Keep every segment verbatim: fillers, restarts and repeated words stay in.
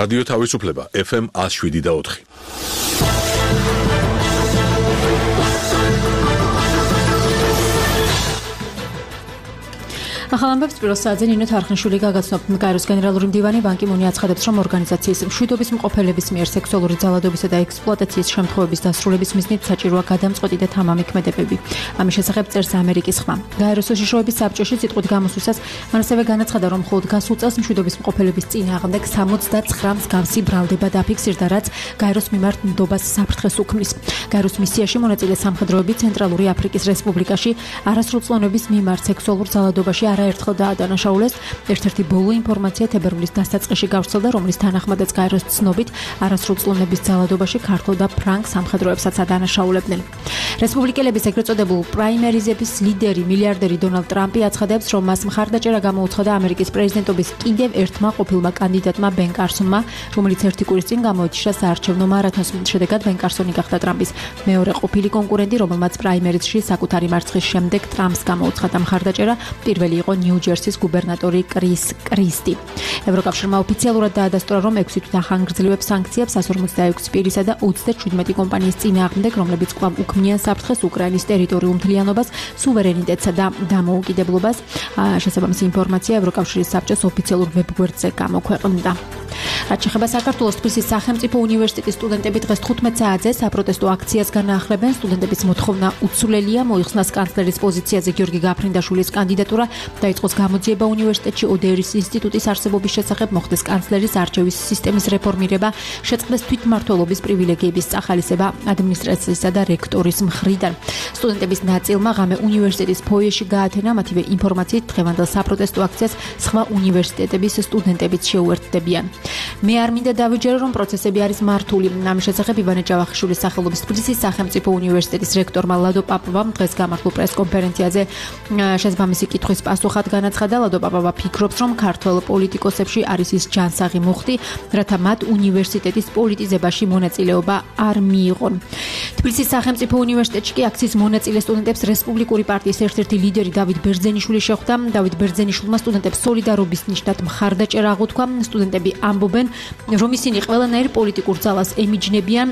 რადიო თავისუფლება ეფ ემ one oh seven და four. ახალ ამბებს პირველ საათზე ნინო თარხნიშვილი გაგაცნობთ. კაიროს გენერალური მდივანი ბან კი მუნი აცხადებს, რომ ორგანიზაციის მშვიდობის მყოფელების მიერ სექსუალური ძალადობისა და ექსპლუატაციის შემთხვევების დასრულების მიზნით საჭიროა გადამწყვეტი და თამამი ქმედებები. ამის შესახებ წერს ამერიკის ხმა. კაიროს უშიშროების საბჭოში სიტყვით გამოსვლისას მან ასევე განაცხადა, რომ მხოლოდ გასულ წელს მშვიდობის მყოფელების წინააღმდეგ seventy-nine მსგავსი ბრალდება დაფიქსირდა, რაც კაიროს მიმართ ნდობას საფრთხეს უქმნის. კაიროს მისიაში მონაწილე სამხედროები ცენტრალური აფრიკის რესპუბლიკაში არასრულწლოვნების მიმართ სექსუალურ ძალადობაში არაერთხელ დაადანაშაულეს. ერთ-ერთი ბოლო ინფორმაცია თებერვლის დასაწყისში გავრცელდა, რომლის თანახმადაც კაიროს ცნობით არასრულწლოვნების ძალადობაში ქართულ და ფრანგ სამხედროებსაც ადანაშაულებდნენ. რესპუბლიკელების ეგრეთ წოდებულ პრაიმერიზების ლიდერი მილიარდერი დონალდ ტრამპი აცხადებს, რომ მას მხარდაჭერა გამოუცხადა ამერიკის პრეზიდენტობის კიდევ ერთმა ყოფილმა კანდიდატმა ბენ კარსონმა, რომელიც ერთი კვირის წინ გამოიჩინა საარჩევნო მარათონს. შედეგად ბენ კარსონი გახდა ტრამპის მეორე ყოფილი კონკურენტი, რომელმაც პრაიმერიზში საკუთარი მარცხის შემდეგ ტრამპს გამოუცხადა მხარდაჭერა. პირველი იყო ნიუ-ჯერსის გუბერნატორი კრის კრისტი. ევროკავშირმა ოფიციალურად დაადასტურა, რომ ექვსი თვით ახანგრძლივებს სანქციებს one hundred forty-six პირისა და thirty-seven კომპანიის წინააღმდეგ, რომლებიც კვლავ უქმნიან საფრთხეს უკრაინის ტერიტორიულ მთლიანობას, სუვერენიტეტსა და დამოუკიდებლობას. შესაბამისი ინფორმაცია ევროკავშირის საბჭოს ოფიციალურ ვებგვერდზე გამოქვეყნდა. რაც შეეხება საქართველოს თბილისის სახელმწიფო უნივერსიტეტის სტუდენტები დღეს თხუთმეტ საათზე საპროტესტო აქციას განაახლებენ. სტუდენტების მოთხოვნა უცვლელია, მოიხსნას კანცლერის პოზიციაზე გიორგი გაფრინდაშვილის კანდიდატურა, დაიწყოს გამოძიება უნივერსიტეტში ოდერის ინსტიტუტის არსებობის შესახებ, მოხდეს კანცლერის არჩევის სისტემის რეფორმირება, შეწყდეს თვითმმართველობის პრივილეგიების წახალისება ადმინისტრაციისა და რექტორის მხრიდან. სტუდენტების ნაწილმა ღამე უნივერსიტეტის ფოიეში გაათენა, მათივე ინფორმაციით დღევანდელ საპროტესტო აქციას სხვა უნივერსიტეტების სტუდენტებიც შეუერთდებიან. მე არ მინდა დავიჯერო, რომ პროცესები არის მართული. ამის შესახებ ივანე ჯავახიშვილის სახელობის თბილისის სახელმწიფო უნივერსიტეტის რექტორმა ლადო პაპოვამ დღეს გამართულ პრეს-კონფერენციაზე შესაბამისი კითხვის პასუხად განაცხადა. ლადო პაპოვა ფიქრობს, რომ ქართველ პოლიტიკოსებში არის ის ჯანსაღი მუხტი, რათა მათ უნივერსიტეტის პოლიტიზებაში მონაწილეობა არ მიიღონ. თბილისის სახელმწიფო უნივერსიტეტში კი აქციის მონაწილე სტუდენტებს რესპუბლიკური პარტიის ერთ-ერთი ლიდერი დავით ბერძენიშვილი შეხვდა. დავით ბერძენიშვილმა სტუდენტებს სოლიდარობის ნიშნად მხარდაჭერა აღუთქვა. სტუდენტები ამბობენ, რომ ისინი ყველანაირ პოლიტიკურ ძალას ემიჯნებიან.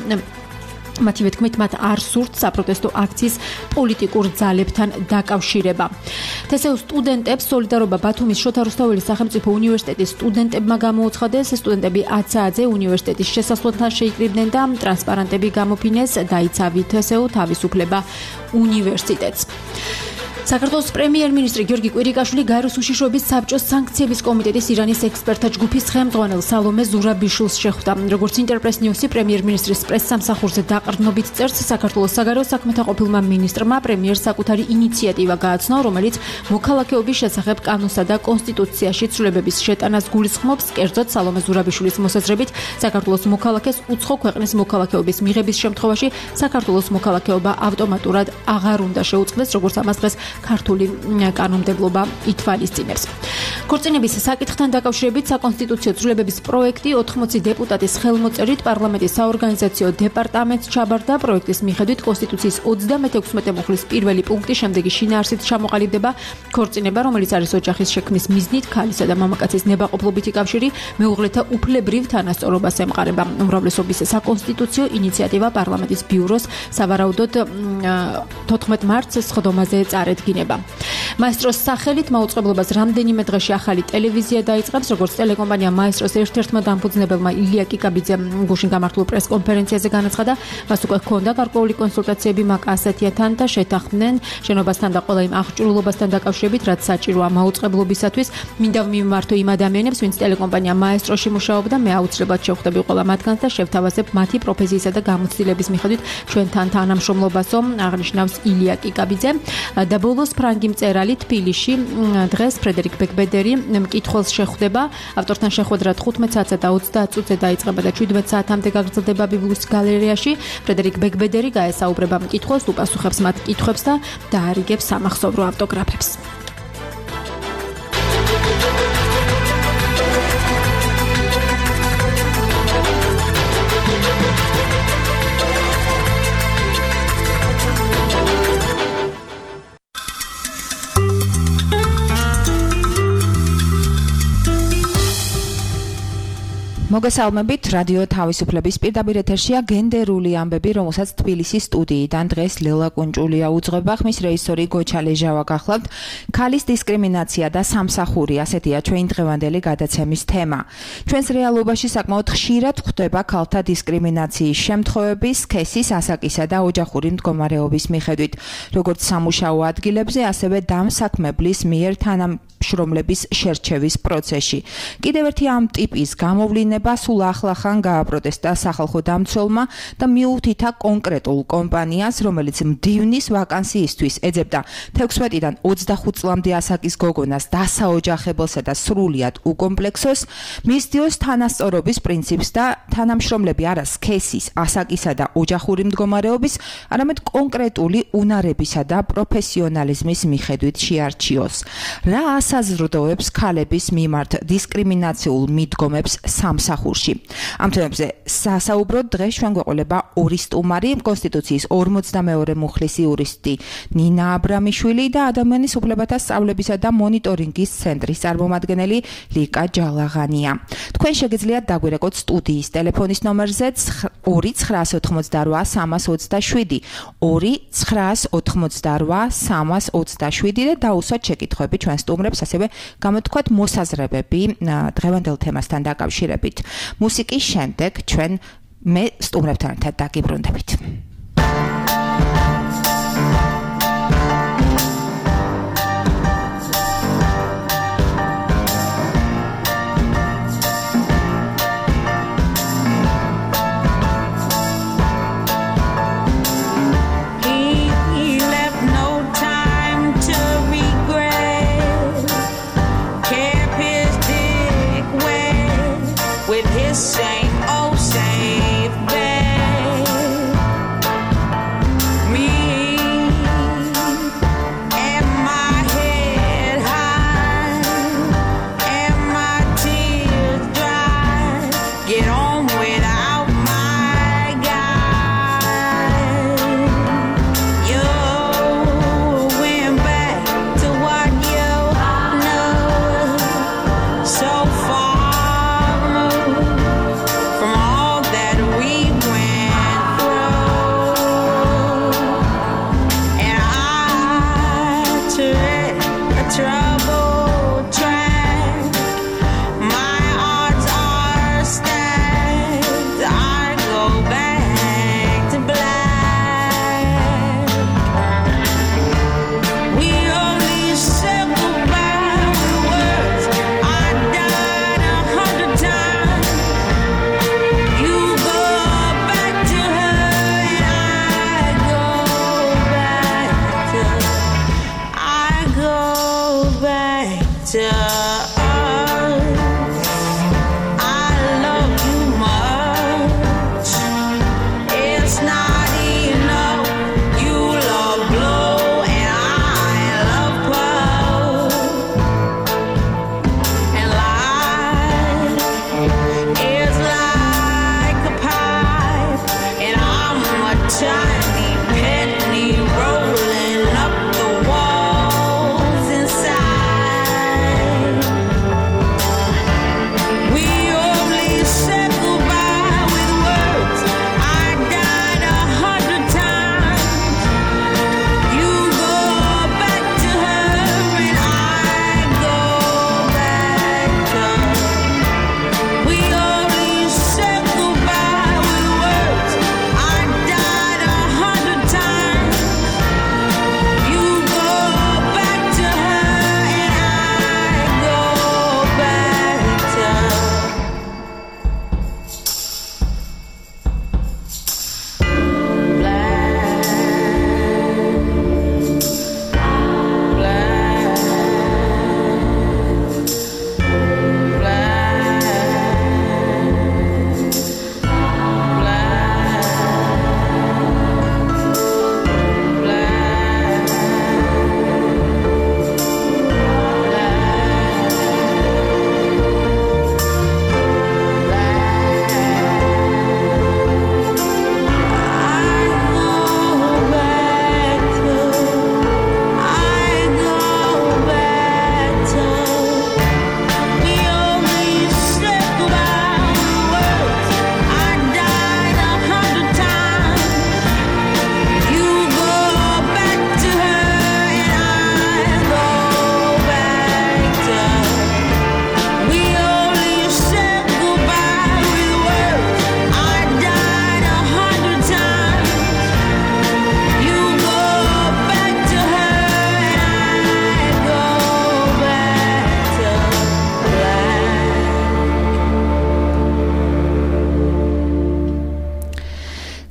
მათივე თქმით, მათ არ სურთ საპროტესტო აქციის პოლიტიკურ ძალებთან დაკავშირება. თესეულ სტუდენტებს სოლიდარობა ბათუმის შოთა რუსთაველის სახელმწიფო უნივერსიტეტის სტუდენტებმა გამოუცხადეს. სტუდენტები ათი საათზე უნივერსიტეტის შესასვლელთან შეიკრიბნენ და ტრანსპარანტები გამოფინეს დაიცავით თესეულ თავისუფლება უნივერსიტეტს. საქართველოს პრემიერ-მინისტრი გიორგი კვირიკაშვილი გაეროს უშიშროების საბჭოს სანქციების კომიტეტის ირანის ექსპერტთა ჯგუფის ხელმძღვანელ სალომე ზურაბიშვილს შეხვდა. როგორც ინტერპრეს ნიუსი პრემიერ-მინისტრის პრესსამსახურზე დაყრდნობით წერს, საქართველოს საგარეო საქმეთა ყოფილმა მინისტრმა პრემიერს საკუთარი ინიციატივა გააცნო, რომელიც მოქალაქეობის შესახებ კანონსა და კონსტიტუციაში ცვლილებების შეტანას გულისხმობს. კერძოდ, სალომე ზურაბიშვილის მოსაზრებით, საქართველოს მოქალაქეს უცხო ქვეყნის მოქალაქეობის მიღების შემთხვევაში საქართველოს მოქალაქეობა ავტომატურად აღარ უნდა შეუწყდეს, როგორც ამას დღეს ქართული კანონმდებლობა ითვალისწინებს. ქორწინების საკითხთან დაკავშირებით საკონსტიტუციო ცვლილებების პროექტი ოთხმოცი დეპუტატის ხელმოწერით პარლამენტის საორგანიზაციო დეპარტამენტს ჩაბარდა. პროექტის მიხედვით კონსტიტუციის ოცდამექვსმეტე მუხლის პირველი პუნქტი შემდეგი შინაარსით ჩამოყალიბდება. ქორწინება, რომელიც არის ოჯახის შექმნის მიზნით ქალისა და მამაკაცის ნებაყოფლობითი კავშირი, მეუღლეთა უფლებრივ თანასწორობას ემყარება. უმრავლესობის საკონსტიტუციო ინიციატივა პარლამენტის ბიუროს სავარაუდოდ თოთხმეტ მარტს სხდომაზე წარედგინება. მაესტროს სახელით მაუწყებლობას რამდენიმე დღეში ახალი ტელევიზია დაიწყებს. როგორც ტელეკომპანია მაესტროს ერთ-ერთმა დამფუძნებელმა ილია კიკაბიძემ გუშინ გამართულ პრეს-კონფერენციაზე განაცხადა, მას უკვე ჰქონდა გარკვეული კონსულტაციები მაკ ასეთიათან და შეთანხმდნენ შენობასთან და ყველა იმ აღჭურვილობასთან დაკავშირებით, რაც საჭიროა მაუწყებლობისათვის. მინდა მიმართო იმ ადამიანებს, ვინც ტელეკომპანია მაესტროში მუშაობდა, მე აუცილებლად შევხვდები ყველა მათგანს და შევთავაზებ მათი პროფესიისა და გამოცდილების მიხედვით ჩვენთან თანამშრომლობასო, აღნიშნავს ილია კიკაბიძე. და ბოლოს ფრანგი მწერალი თბილისში დღეს ფრედერიკ ბეკბედერი მკითხველს შეხვდება. ავტორთან შეხვედრა თხუთმეტ საათსა და ოცდაათ წუთზე დაიწყება და შვიდმეტ საათამდე გაგრძელდება ბიბლიის გალერეაში. ფრედერიკ ბეკბედერი გაესაუბრება მკითხველს, უპასუხებს მათ კითხვებს და დაარიგებს სამახსოვრო ავტოგრაფებს. მოგესალმებით, რადიო თავისუფლების პირდაპირ ეთერშია გენდერული ამბები, რომელსაც თბილისის სტუდიიდან დღეს ლელა კუნჭულია უძღვება, ხმის რეჟისორი გოჩა ლეჟავა გახლავთ. ქალის დისკრიმინაცია და სამსახური, ასეთია ჩვენი დღევანდელი გადაცემის თემა. ჩვენს რეალობაში საკმაოდ ხშირად გვხვდება ქალთა დისკრიმინაციის შემთხვევები სქესის, ასაკისა და ოჯახური მდგომარეობის მიხედვით, როგორც სამუშაო ადგილებზე, ასევე დამსაქმებლის მიერ თანამშრომლების შერჩევის პროცესში. კიდევ ერთი ამ ტიპის გამოვლენა სულ ახლახან გააპროტესტა სახალხო დამცველმა და მიუთითა კონკრეტულ კომპანიას, რომელიც მდივნის ვაკანსიისთვის ეძებდა თექვსმეტიდან ოცდახუთ წლამდე ასაკის გოგონას დასაოჯახებელსა და სრულიად უკომპლექსოს, მისდიოს თანასწორობის პრინციპს და თანამშრომლები არა სქესის, ასაკისა და ოჯახური მდგომარეობის, არამედ კონკრეტული უნარებისა და პროფესიონალიზმის მიხედვით შეარჩიოს. რა ასაზრდოებს ქალების მიმართ დისკრიმინაციულ მიდგომებს სამსახურში? ამ თემებზე სასაუბროდ დღეს ჩვენ გვეყოლება ორი სტუმარი, კონსტიტუციის ორმოცდამეორე მუხლის იურისტი ნინა აბრამიშვილი და ადამიანის უფლებათა სწავლებისა და მონიტორინგის ცენტრის წარმომადგენელი ლიკა ჯალაღანია. თქვენ შეგიძლიათ დაგვირეკოთ სტუდიის ტელეფონის ნომერზე ორი ცხრაას ოთხმოცდარვა სამას ოცდაშვიდი, ორი ცხრაას ოთხმოცდარვა სამას ოცდაშვიდი და დაუსვათ შეკითხვები ჩვენ სტუმრებს, ასევე გამოთქვათ მოსაზრებები დღევანდელ თემასთან დაკავშირებით. მუსიკის შემდეგ ჩვენ მე სტუმრებთან ერთად დაგიბრუნდებით. Same old same bed. Me and my head high and my tears dry. Get on without my guy. You went back to what you know so far. Rolling up the walls inside.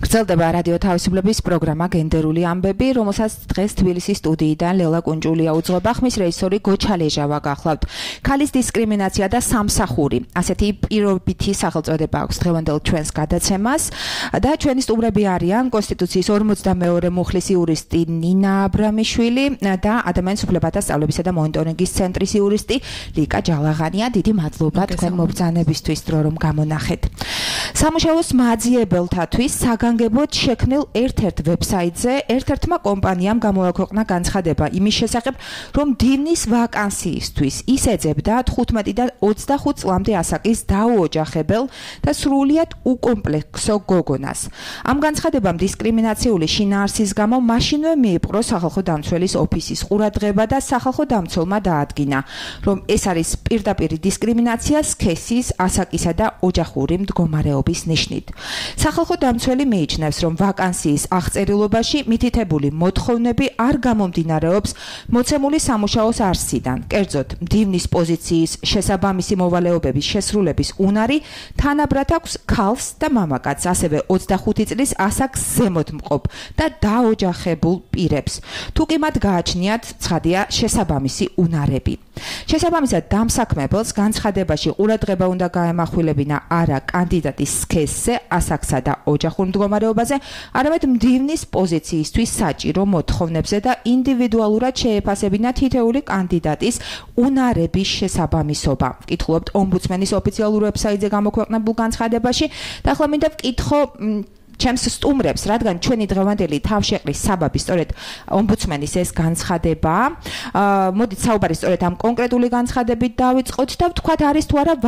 გრძელდება რადიო თავისუფლების პროგრამა გენდერული ამბები, რომელსაც დღეს თბილისის სტუდიიდან ლელა კუნჭულია უძღვება, ხმის რეჟისორი გოჩა ლეჟავა გახლავთ. ქალის დისკრიმინაცია და სამსახური. ასეთი პირობითი სახელწოდება აქვს დღევანდელ ჩვენს გადაცემას და ჩვენი სტუმრები არიან კონსტიტუციის ორმოცდამეორე მუხლის იურისტი ნინა აბრამიშვილი და ადამიანის უფლებათა სწავლებისა და მონიტორინგის ცენტრის იურისტი ლიკა ჯალაღანია. დიდი მადლობა თქვენ მობრძანებისთვის, რომ გამონახეთ. სამუშაოს მაძიებელთათვის საგანგებოდ შექმნილ ერთ-ერთ ვებსაიტზე ერთ-ერთმა კომპანიამ გამოაქვეყნა განცხადება იმის შესახებ, რომ დივნის ვაკანსიისთვის ის ეძებდა თხუთმეტიდან ოცდახუთ წლამდე ასაკის დაუოჯახებელ და სრულიად უკომპლექსო გოგონას. ამ განცხადებამ დისკრიმინაციული შინაარსის გამო მაშინვე მიიპყრო სახალხო დამცველის ოფისის ყურადღება და სახალხო დამცველმა დაადგინა, რომ ეს არის პირდაპირი დისკრიმინაცია სქესის, ასაკისა და ოჯახური მდგომარეობის ნიშნით. სახალხო დამცველი მიიჩნევს, რომ ვაკანსიის აღწერილობაში მითითებული მოთხოვნები არ გამომდინარეობს მოცემული სამუშაოს არსიდან. კერძოდ, დივნის პოზიციის შესაბამისი მოვალეობების შესრულების უნარი თანაბრად აქვს ქალს და მამაკაცს, ასევე ოცდახუთი წლის ასაკს ზემოთ მყოფ და დაოჯახებულ პირებს. თუ კი მათ გააჩნიათ, ცხადია, შესაბამისი უნარები. შესაბამისად, დამსაქმებელს განცხადებაში ყურადღება უნდა გაემახვილებინა არა კანდიდატის სქესზე, ასაკსა და ოჯახურ მდგომარეობაზე, არამედ მდივნის პოზიციისთვის საჭირო მოთხოვნებზე და ინდივიდუალურად შეეფასებინა თითეული კანდიდატის უნარების შესაბამისობა. ვკითხულობთ ომბუდსმენის ოფიციალურ ვებსაიტზე გამოქვეყნებულ განცხადებაში და ახლა მინდა ვკითხო ჩემს სტუმრებს, რადგან ჩვენი დღევანდელი თავშეყრის საბაბი სწორედ ომბუდსმენის ეს განცხადება. მოდით საუბარი სწორედ ამ კონკრეტული განცხადებით დავიწყოთ და ვთქვათ, არის თუ არა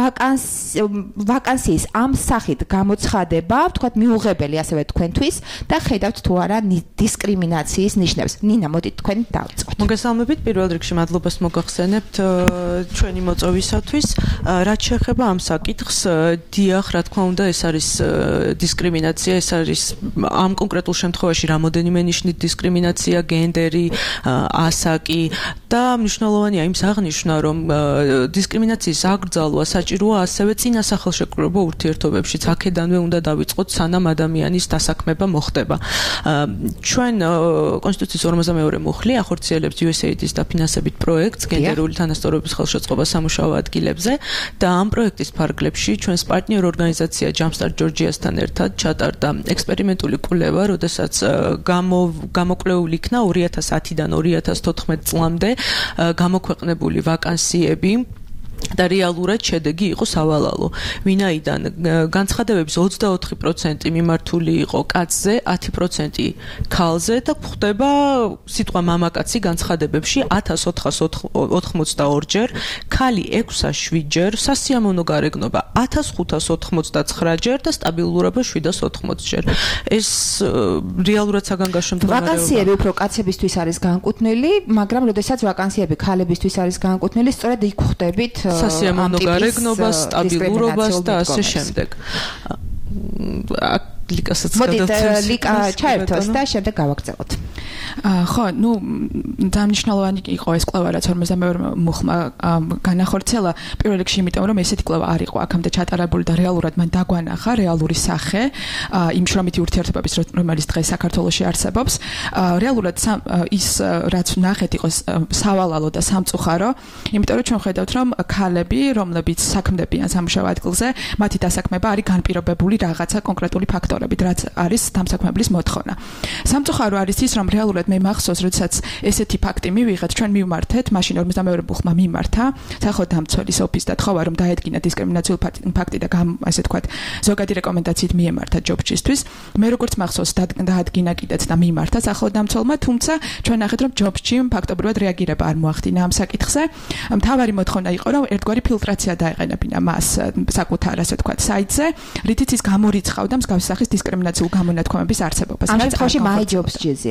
ვაკანსიის ამ სახით გამოცხადება, ვთქვათ, მიუღებელი ასევე თქვენთვის და ხედავთ თუ არა დისკრიმინაციის ნიშნებს. ნინა, მოდით თქვენ დავიწყოთ. მოგესალმებით, პირველ რიგში მადლობას მოგახსენებთ ჩვენი მოწვევისათვის. რაც შეეხება ამ საკითხს, დიახ, რა თქმა უნდა, ეს არის დისკრიმინაცია, ეს არის ამ კონკრეტულ შემთხვევაში რამოდენიმე ნიშნით დისკრიმინაცია, გენდერი, ასაკი და მნიშვნელოვანია იმის აღნიშვნა, რომ დისკრიმინაციის აკრძალვა საჭიროა ასევე წინა სახელშეკრულებო ურთიერთობებშიც. აქედანვე უნდა დავიწყოთ, სანამ ადამიანის დასაქმება მოხდება. ჩვენ კონსტიტუციის ორმოცდამეორე მუხლი ახორციელებს იუ ეს ეი დი-ის დაფინანსებით პროექტს გენდერული თანასწორობის ხელშეწყობა სამუშაო ადგილებზე და ამ პროექტის ფარგლებში ჩვენს პარტნიორ ორგანიზაცია Jumpstart Georgia-სთან ერთად ჩატარდა ექსპერიმენტული კვლევა, როდესაც გამოკვლეული იქნა ორი ათას ათიდან ორი ათას თოთხმეტ წლამდე გამოქვეყნებული ვაკანსიები და რეალურად შედეგი იყო სავალალო. ვინაიდან განცხადებების ოცდაოთხი პროცენტი მიმართული იყო კაცზე, ათი პროცენტი ქალზე და გვხვდება სიტყვა მამაკაცი განცხადებებში ათას ოთხას ოთხმოცდაორი ჯერ, ქალი ექვსას შვიდ ჯერ, სასიამოვნო გარეგნობა ათას ხუთას ოთხმოცდაცხრა ჯერ და სტაბილურობა შვიდას ოთხმოცი ჯერ. ეს რეალურად საგანგაშო მდგომარეობა. ვაკანსიები უფრო კაცებისთვის არის განკუთვნილი, მაგრამ როდესაც ვაკანსიები ქალებისთვის არის განკუთვნილი, სწორედ იქ ხვდებით სასიამოვნო გარეგნობას, სტაბილურობას და ასე შემდეგ. ლიკასაც გადავწევს. ლიკა ჩაერთოს და შემდეგ გავაგრძელოთ. ხო, ну, დამნიშნულოვანი იყო ეს კვლევა, რაც ორმოცდამეორე მუხლმა განახორციელა, პირველ რიგში იმიტომ, რომ ესეთი კვლევა არ იყო აქამდე ჩატარებული და რეალურად მან დაგვანახა რეალური სახე იმ შრომითი ურთიერთობების, რომელიც დღეს საქართველოში არსებობს. რეალურად ის რაც ნახეთ იყო სავალალო და სამწუხარო, იმიტომ რომ ჩვენ ხედავთ, რომ ქალები, რომლებიც საქმდებიან სამუშაო ადგილზე, მათი დასაქმება არის განპირობებული რაღაცა კონკრეტული ფაქტორებით, რაც არის დამსაქმებლის მოთხოვნა. სამწუხარო არის ის, რომ რეალურად მე მახსოვს, როდესაც ესეთი ფაქტი მივიღეთ, ჩვენ მივმართეთ, მაშინ ორმოცდამეორე მუხლმა მიმართა სახალხო დამცველის ოფისს და თხოვა, რომ დაედგინა დისკრიმინაციული ფაქტი და ასე ვთქვათ, ზოგადი რეკომენდაციით მიემართა ჯობსჩისთვის. მე როგორც მახსოვს, დაადგინა კიდეც და მიმართა სახალხო დამცველმა, თუმცა ჩვენ ნახეთ, რომ ჯობსჩი ფაქტობრივად რეაგირება არ მოახდინა ამ საკითხზე. მთავარი მოთხოვნა იყო, რომ ერთგვარი ფილტრაცია დაეყენებინა მას საკუთარ, ასე ვთქვათ, საიტზე, რითიც ის გამორიცხავდა მსგავსი სახის დისკრიმინაციულ გამონათქვამების არსებობას. ამ შემთხვევაში My Jobs-ზე საუბარი.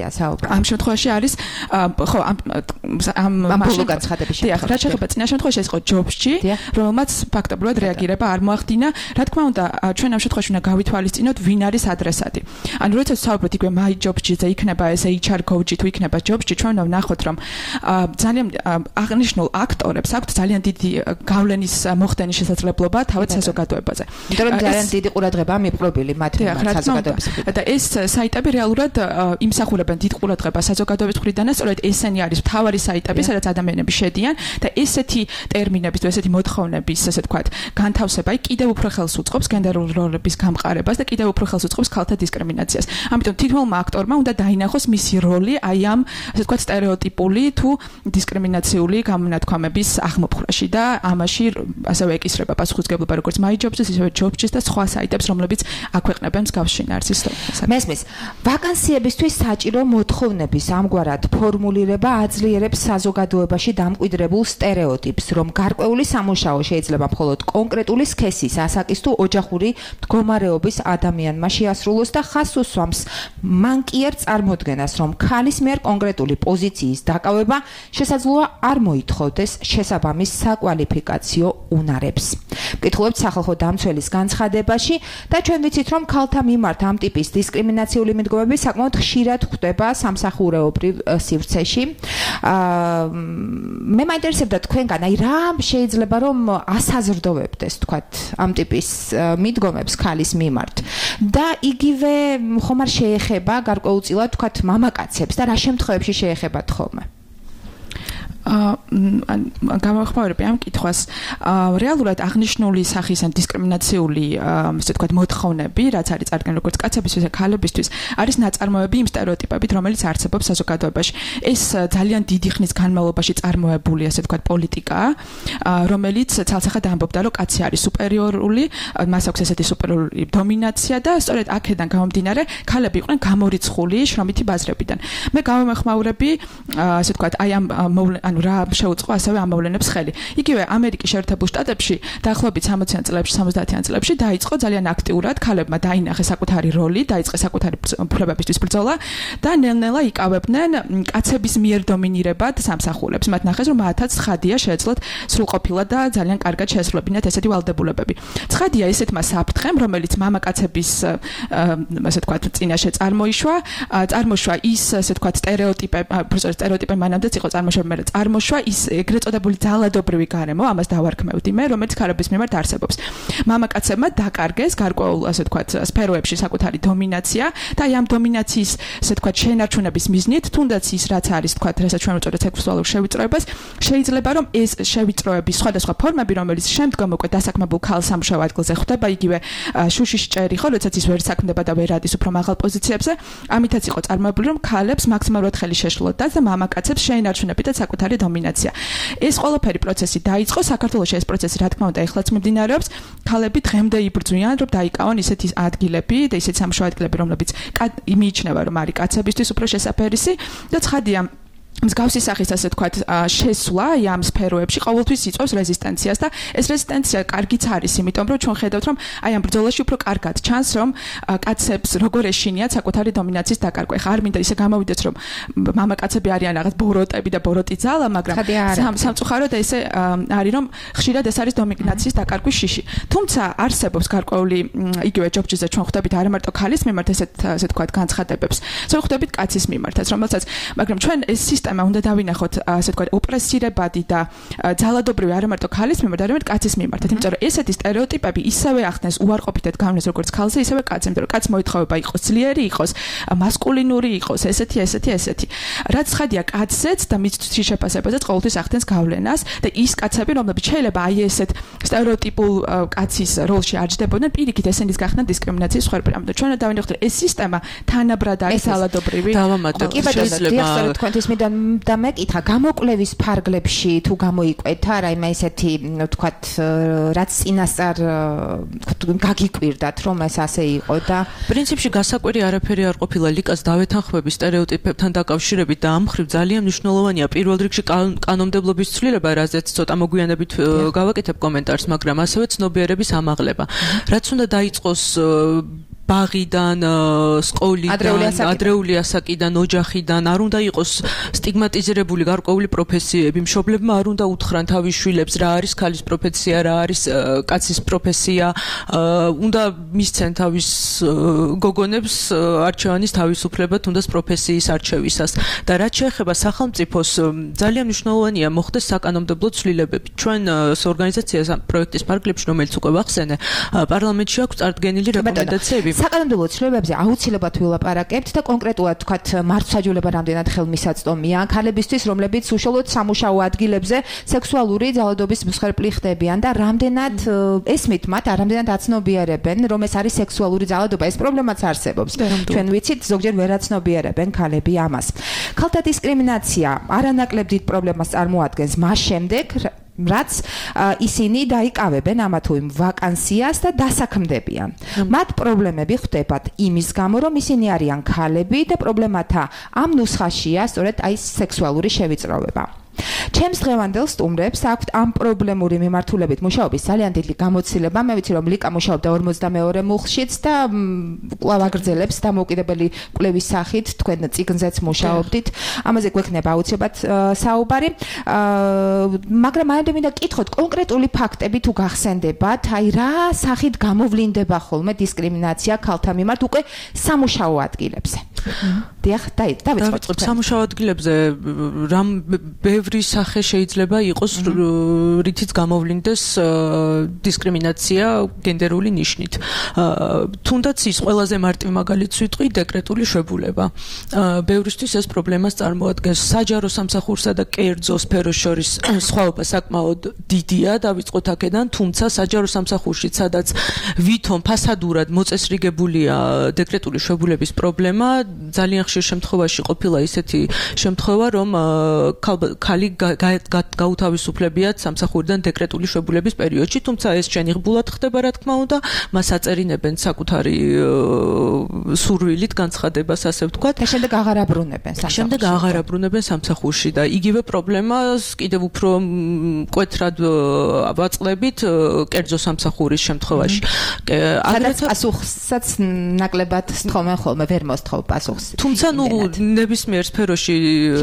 ამ შემთხვევაში არის ხო ამ ამ ბოლო განცხადების შემთხვევაში. რა შეიძლება წინა შემთხვევაში ეს იყო ჯობსში, რომელმაც ფაქტობრივად რეაგირება არ მოახდინა. Რა თქმა უნდა, ჩვენ ამ შემთხვევაში უნდა გავითვალისწინოთ, ვინ არის ადრესატი. ანუ როდესაც ვსაუბრობთ იგივე my jobs-ზე იქნება ეს H R coach-ი თუ იქნება ჯობსში, ჩვენ უნდა ვნახოთ, რომ ძალიან აღნიშნულ აქტორებს აქვთ ძალიან დიდი გავლენის მოხდენის შესაძლებლობა თავად საზოგადოებაზე. იმიტომ რომ ძალიან დიდი ყურადღება მიპყრობილი მათ საზოგადოების. და ეს საიტები რეალურად იმსახურებენ დიდ ყურადღებას საზოგადოების მხრიდან და სწორედ ესენი არის მთავარი საიტები, სადაც ადამიანები შედიან და ესეთი ტერმინების თუ ესეთი მოთხოვნების, ასე თქვათ, განთავსება კიდევ უფრო ხელს უწყობს გენდერული როლების გამყარებას და კიდევ უფრო ხელს უწყობს ქალთა დისკრიმინაციას. ამიტომ თითოეულმა აქტორმა უნდა დაინახოს მისი როლი აი ამ, ასე თქვათ, სტერეოტიპული თუ დისკრიმინაციული გამონათქვამების აღმოფხვრაში და ამაში ასევე ეკისრება პასუხისმგებლობა როგორც my jobs-ის, ისევე jobs-ის და სხვა საიტებს, რომლებიც აქვეყნებენ მსგავს შინაარსის. მესმის, ვაკანსიებისთვის საჭირო მოთხოვნების ამგვარად ფორმულირება აძლიერებს საზოგადოებაში დამკვიდრებულ სტერეოტიპს, რომ გარკვეული სამუშაო შეიძლება მხოლოდ კონკრეტული სქესის, ასაკის თუ ოჯახური მდგომარეობის ადამიანმა შეასრულოს და ხაზს უსვამს მან კი არ წარმოდგენას, რომ ქალის მიერ კონკრეტული პოზიციის დაკავება შესაძლოა არ მოითხოვდეს შესაბამის საკვალიფიკაციო უნარებს. ვკითხულობთ სახალხო დამცველის განცხადებაში და ჩვენ ვიცით, რომ ქალთა მიმართ ამ ტიპის დისკრიმინაციული მიდგომები საკმაოდ ხშირად ხდება სამსახურეობრივ სივრცეში. მე მაინტერესებდა თქვენგან, აი რა შეიძლება რომ ასაზრდოვებდეს, თქვათ, ამ ტიპის მიდგომებს ქალის მიმართ და იგივე ხომ არ შეეხება გარკვეულწილად, თქვათ, მამაკაცებს და რა შემთხვევებში შეეხებათ ხოლმე? გამოვხმაურები ამ კითხვას რეალურად აღნიშნული სახის ან დისკრიმინაციული ესე ვთქვათ მოთხოვნები, რაც არის წარდგენილი როგორც კაცებისთვის და ქალებისთვის, არის ნაწარმოები იმ სტერეოტიპებით, რომელიც არსებობს საზოგადოებაში. ეს ძალიან დიდი ხნის განმავლობაში წარმოებული, ასე ვთქვათ, პოლიტიკაა, რომელიც ცალსახად ამბობდა, რომ კაცი არის სუპერიორული, მას აქვს ესეთი სუპერიორული დომინაცია და სწორედ აქედან გამომდინარე, ქალები იყვნენ გამორიცხული შრომითი ბაზრებიდან. მე გამოვხმაურები, ასე ვთქვათ, აი ამ ანუ რა შეუწყო ასევე ამ მოვლენებს ხელი. იგივე ამერიკის შეერთებულ შტატებში დაახლოებით სამოციან წლებში, სამოცდაათიან წლებში დაიწყო ძალიან აქტიურად ქალებმა დაინახეს საკუთარი როლი, დაიწყეს საკუთარი უფლებებისთვის ბრძოლა და ნელ-ნელა იკავებდნენ კაცების მიერ დომინირებად სამსახურებს. მათ ნახეს, რომ მათაც ცხადია შეეძლოთ სრულყოფილად და ძალიან კარგად შეესრულებინათ ესეთი ვალდებულებები. ცხადია ესეთმა საფრთხემ, რომელიც მამაკაცების ასე ვთქვათ, წინაშე წარმოიშვა, წარმოშვა ის ასე ვთქვათ, სტერეოტიპები, პროცესი სტერეოტიპები მანამდეც იყო წარმოშვა, მაგრამ წარმოშვა ის ეგრეთ წოდებული ძალადობრივი გარემო, ამას დავარქმევდი მე, რომელიც ქალების მიმართ არსებობს. მამაკაცებმა დაკარგეს გარკვეულ, ასე ვთქვათ, სფეროებში საკუთარი დომინაცია და აი ამ დომინაციის, ასე ვთქვათ, შენარჩუნების მიზნით, თუნდაც ის რაც არის, ვთქვათ, რასაც ჩვენ ვუწოდეთ სექსუალურ შევიწროებას, შეიძლება რომ ეს შევიწროების სხვადასხვა ფორმები, რომელიც შემდგომ უკვე დასაქმებულ ქალ სამუშაო ადგილზე ხდება, იგივე შუშის ჭერი ხო, როდესაც ის ვერ საქმდება და ვერ ადის უფრო მაღალ პოზიციებზე, ამითაც იყო წარმოებული, რომ ქალებს მაქსიმალურად ხელი შეშლოთ და მამაკაცებს შეინარჩუნებინათ საკუთარი დომინაცია. ეს ყველაფერი პროცესი დაიწყო საქართველოში, ეს პროცესი რა თქმა უნდა ეხლაც მიმდინარეობს. ქალები დღემდე იბრძვიან, რომ დაიკავონ ისეთი ადგილები და ისეთი სამუშაო ადგილები, რომლებიც იმიჩნევა, რომ არის კაცებისთვის უფრო შესაფერისი და ცხადია მსგავსი სახის ასე ვთქვათ შესვლა ამ სფეროებში ყოველთვის იწვევს რეზისტენციას და ეს რეზისტენცია კარგიც არის, იმიტომ რომ ჩვენ ხედავთ, რომ აი ამ ბრძოლაში უფრო კარგად ჩანს, რომ კაცებს როგორ ეშინიათ საკუთარი დომინაციის დაკარგვა. ხა არ მინდა ისე გამოვიდეს, რომ მამაკაცები არიან რაღაც ბოროტები და ბოროტი ძალა, მაგრამ სამწუხაროდ ესე არის, რომ ხშირად ეს არის დომინაციის დაკარგვის შიში. თუმცა არსებობს გარკვეული იგივე ჯობსზე ჩვენ ხვდებით არა მარტო ქალის მიმართ ესეთ ასე ვთქვათ განცხადებებს, ჩვენ ხვდებით კაცის მიმართაც, რომელსაც მაგრამ ჩვენ ეს სისტემა უნდა დავინახოთ, ასე ვთქვათ, ოპრესირებადი და ძალადობრივი არა მარტო ქალის მიმართ, არამედ კაცის მიმართ. იმიტომ რომ ესეთი სტერეოტიპები ისევე ახდენს უარყოფითად გავლენას როგორც ქალზე, ისევე კაცზე, იმიტომ რომ კაც მოითხოვება იყოს ძლიერი, იყოს მასკულინური, იყოს ესეთი, ესეთი, ესეთი. რაც ცხადია კაცზეც და მისთვის შეფასებაზეც ყოველთვის ახდენს გავლენას და ის კაცები, რომლებიც შეიძლება აი ესეთ სტერეოტიპულ კაცის როლში არჯდებოდნენ, პირიქით ესენის გახდნენ დისკრიმინაციის მსხვერპლი. ამიტომ ჩვენ დავინახოთ, ეს სისტემა თანაბრად არის ძალადობრივი. დავამატებ, შეიძლება თქვენთვის მინდა და მეკითხა, გამოკვლევის ფარგლებში თუ გამოიკვეთა რა იმე ესეთი, ვთქვათ, რაც წინასწარ გაგიკვირდათ, რომ ეს ასე იყო და პრინციპში გასაკვირი არაფერი არ ყოფილა ლიკას დავეთანხმები სტერეოტიპებთან დაკავშირებით და ამ მხრივ ძალიან მნიშვნელოვანია პირველ რიგში კანონმდებლობის ცვლილება, რაზეც ცოტა მოგვიანებით გავაკეთებ კომენტარს, მაგრამ ასევე ცნობიერების ამაღლება. რაც უნდა დაიწყოს ბაღიდან, სკოლიდან, ადრეული ასაკიდან, ოჯახიდან არ უნდა იყოს სტიგმატიზირებული გარკვეული პროფესიები, მშობლებმა არ უნდა უთხრან თავის შვილებს რა არის ქალის პროფესია, რა არის კაცის პროფესია, უნდა მისცენ თავის გოგონებს არჩევანის თავისუფლება თუნდაც პროფესიის არჩევისას და რაც შეეხება სახელმწიფოს ძალიან მნიშვნელოვანია მოხდეს საკანონმდებლო ცვლილებები. ჩვენ ორგანიზაციას პროექტის ფარგლებში, რომელიც უკვე ვახსენე, პარლამენტში აქვს წარდგენილი რეკომენდაციები. საკანონმდებლო ცვლილებებზე აუცილებლად ვილაპარაკებთ და კონკრეტულად თქვათ მართლმსაჯულება რამდენად ხელმისაწვდომია ქალებისთვის, რომლებიც უშუალოდ სამუშაო ადგილებზე სექსუალური ძალადობის მსხვერპლი ხდებიან და რამდენად ესმით მათ, რამდენად აცნობიერებენ, რომ ეს არის სექსუალური ძალადობა, ეს პრობლემაც არსებობს. ჩვენ ვიცით, ზოგჯერ ვერ აცნობიერებენ ქალები ამას. ქალთა დისკრიმინაცია არანაკლებ დიდ პრობლემას წარმოადგენს მას შემდეგ, რაც ისინი დაიკავებენ ამა თუ იმ ვაკანსიას და დასაქმდებიან. მათ პრობლემები ხდებათ იმის გამო, რომ ისინი არიან ქალები და პრობლემათა ამ ნუსხაშია სწორედ აი სექსუალური შევიწროვება. ჩემს დღევანდელ სტუმრებს აქვთ ამ პრობლემური მიმართულებით მუშაობის ძალიან დიდი გამოცდილება. მე ვიცი, რომ ლიკა მუშაობდა ორმოცდამეორე მუხლშიც და კვლავ აგრძელებს დამოუკიდებელი კვლევის სახით, თქვენ წიგნზეც მუშაობდით. ამაზე გვექნება აუცილებლად საუბარი. მაგრამ მაინდა მინდა გკითხოთ კონკრეტული ფაქტები თუ გახსენდებათ, აი რა სახით გამოვლინდება ხოლმე დისკრიმინაცია ქალთა მიმართ უკვე სამუშაო ადგილებზე. დიახ, დავიწყოთ. სამუშაო ადგილებზე რამ ბევრი სახე შეიძლება იყოს, რითიც გამოვლინდეს დისკრიმინაცია გენდერული ნიშნით. თუნდაც ის ყველაზე მარტივ მაგალითს ვიტყვი, დეკრეტული შებულება. ბევრისთვის ეს პრობლემას წარმოადგენს. საჯარო სამსახურსა და კერძო სფეროს შორის სხვაობა საკმაოდ დიდია, დავიწყოთ აქედან, თუმცა საჯარო სამსახურში, სადაც ვითომ ფასადურად მოწესრიგებულია დეკრეტული შებულების პრობლემა, ძალიან ხშირ შემთხვევაში ყოფილა ისეთი შემთხვევა, რომ ქალი გაუთავისუფლებიათ სამსახურიდან დეკრეტული შებულების პერიოდში, თუმცა ეს შენიღბულად ხდება, რა თქმა უნდა, მას აწერინებენ საკუთარი სურვილით განცხადებას, ასე ვთქვათ. და შემდეგ აღარ აბრუნებენ სამსახურში. შემდეგ აღარ აბრუნებენ სამსახურში და იგივე პრობლემას კიდევ უფრო მკვეთრად ვაწყლებით კერძო სამსახურის შემთხვევაში. აგრეთვე პასუხსაც ნაკლებად სთხოვენ ხოლმე, ვერ მოსთხოვ პასუხს. თუმცა ნუ ნებისმიერ სფეროში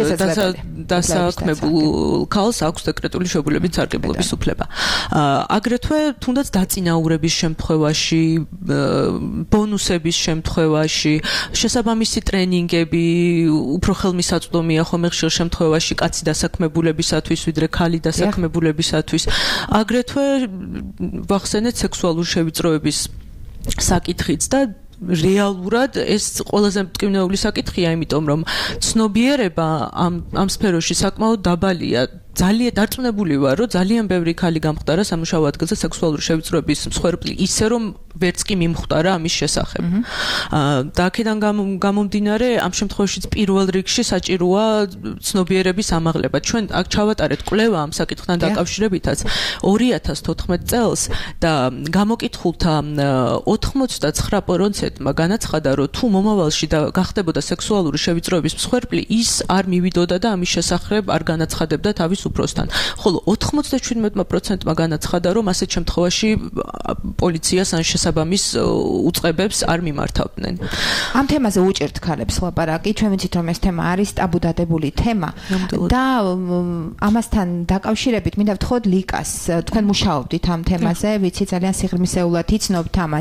დასაქმებულ ქალს აქვს დეკრეტული შებულებით სარგებლობის უფლება. აგრეთვე თუნდაც დაწინაურების შემთხვევაში, ბონუსების შემთხვევაში, შესაბამისი ტრენინგები უფრო ხელმისაწვდომია ხოლმე ხშირ შემთხვევაში კაცი დასაქმებულებისათვის, ვიდრე ქალი დასაქმებულებისათვის. აგრეთვე ვახსენეთ სექსუალური შევიწროების საკითხიც და რეალურად ეს ყველაზე მტკივნეული საკითხია, იმიტომ რომ ცნობიერება ამ ამ სფეროში საკმაოდ დაბალია. ძალიან დარწმუნებული ვარ, რომ ძალიან ბევრი ქალი გამხდარა სამუშაო ადგილზე სექსუალური შევიწროების მსხვერპლი, ისე რომ ვერც კი მიმხვდარა ამის შესახებ. და აქედან გამომდინარე, ამ შემთხვევაშიც პირველ რიგში საჭიროა ცნობიერების ამაღლება. ჩვენ აქ ჩავატარეთ კვლევა ამ საკითხთან დაკავშირებითაც ორი ათას თოთხმეტ წელს და გამოკითხულთა ოთხმოცდაცხრა პროცენტმა განაცხადა, რომ თუ მომავალში გახდებოდა სექსუალური შევიწროების მსხვერპლი, ის არ მივიდოდა და ამის შესახებ არ განაცხადებდა თავის უფროსთან. ხოლო ოთხმოცდაშვიდმეტ პროცენტმა განაცხადა, რომ ასეთ შემთხვევაში პოლიციას ან შესაბამის უწყებებს არ მიმართავდნენ. ამ თემაზე უჭერთ ქალებს ლაპარაკი, ჩვენ ვიცით, რომ ეს თემა არის ტაბუდადებული თემა და ამასთან დაკავშირებით მინდა ვთხოვოთ ლიკას, თქვენ მუშაობდით ამ თემაზე, ვიცი ძალიან სიღრმისეულად იცნობთ ამას.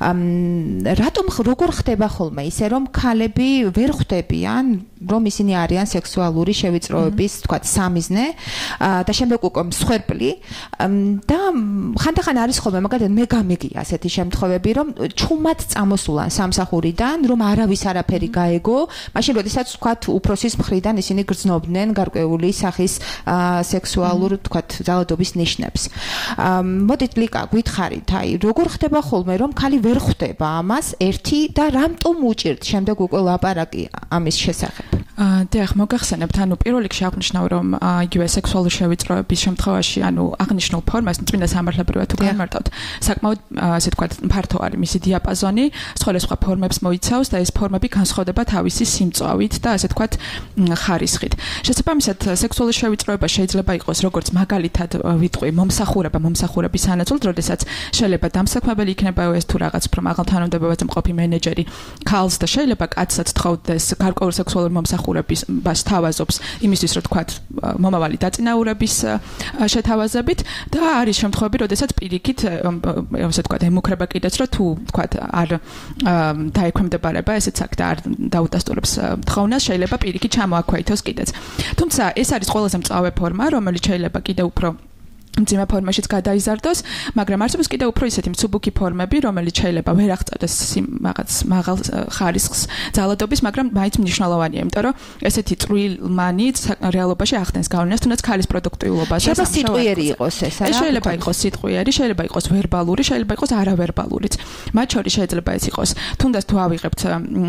რატომ როგორ ხდება ხოლმე ისე, რომ ქალები ვერ ხვდებიან, რომ ისინი არიან სექსუალური შევიწროების, თქვათ, სამიზნე და შემდეგ უკვე მსხვერპლი და ხანდახან არის ხოლმე მაგალითად მე გამიგია ასეთი შემთხვევები, რომ ჩუმად წამოსულან სამსახურიდან, რომ არავის არაფერი გაეგო, მაშინ როდესაც თქვათ უფროსის მხრიდან ისინი გრძნობდნენ გარკვეული სახის სექსუალურ, თქვათ, ძალადობის ნიშნებს. მოდით ლიკა, გითხარით, აი, როგორ ხდება ხოლმე, რომ ქალი ვერ ხვდება ამას ერთი და რამტომ უჭირთ შემდეგ უკვე ლაპარაკი ამის შესახებ? დიახ, მოგახსენებთ, ანუ პირველ რიგში აღნიშნავ, რომ იგივე სექსუალური შევიწროების შემთხვევაში, ანუ აღნიშნულ ფორმას წმინდა სამართლებრივად თუ განმარტავთ, საკმაოდ ასე თქვა ფართო არის მისი დიაპაზონი, სხვადასხვა ფორმებს მოიცავს და ეს ფორმები განსხვავდება თავისი სიმწვავით და ასე თქვა ხარისხით. შესაბამისად, სექსუალური შევიწროება შეიძლება იყოს როგორც მაგალითად ვიტყვი მომსახურება, მომსახურების სანაცვლოდ, როდესაც შეიძლება დამსაქმებელი იქნება ეს თუ რაღაც უფრო მაღალ თანამდებობაზე მყოფი მენეჯერი ქალს და შეიძლება კაცსაც თხოვდეს გარკვეულ სექსუალურ მომსახურებას თავაზობს იმისთვის, რომ თქვა მომავალი დაწინაურების შეთავაზებით და არის შემთხვევები, როდესაც პირიქით ასე თქვა ემუქრება კიდეც, რომ თუ თქვა არ დაექვემდებარება ესეც აქ და არ დაუდასტურებს თხოვნას, შეიძლება პირიქით ჩამოაქვეითოს კიდეც. თუმცა ეს არის ყველაზე მწვავე ფორმა, რომელიც შეიძლება კიდევ უფრო მძიმე ფორმაშიც გადაიზარდოს, მაგრამ არსებობს კიდევ უფრო ისეთი მცუბუქი ფორმები, რომელიც შეიძლება ვერ აღწევდეს რაღაც მაღალ ხარისხს ძალადობის, მაგრამ მაინც მნიშვნელოვანია, იმიტომ რომ ესეთი წვრილმანი რეალობაში ახდენს გავლენას, თუნდაც ქალის პროდუქტიულობაზე. შეიძლება სიტყვიერი იყოს ეს, არა? შეიძლება იყოს სიტყვიერი, შეიძლება იყოს ვერბალური, შეიძლება იყოს არავერბალურიც. მათ შორის შეიძლება ეს იყოს, თუნდაც თუ ავიღებთ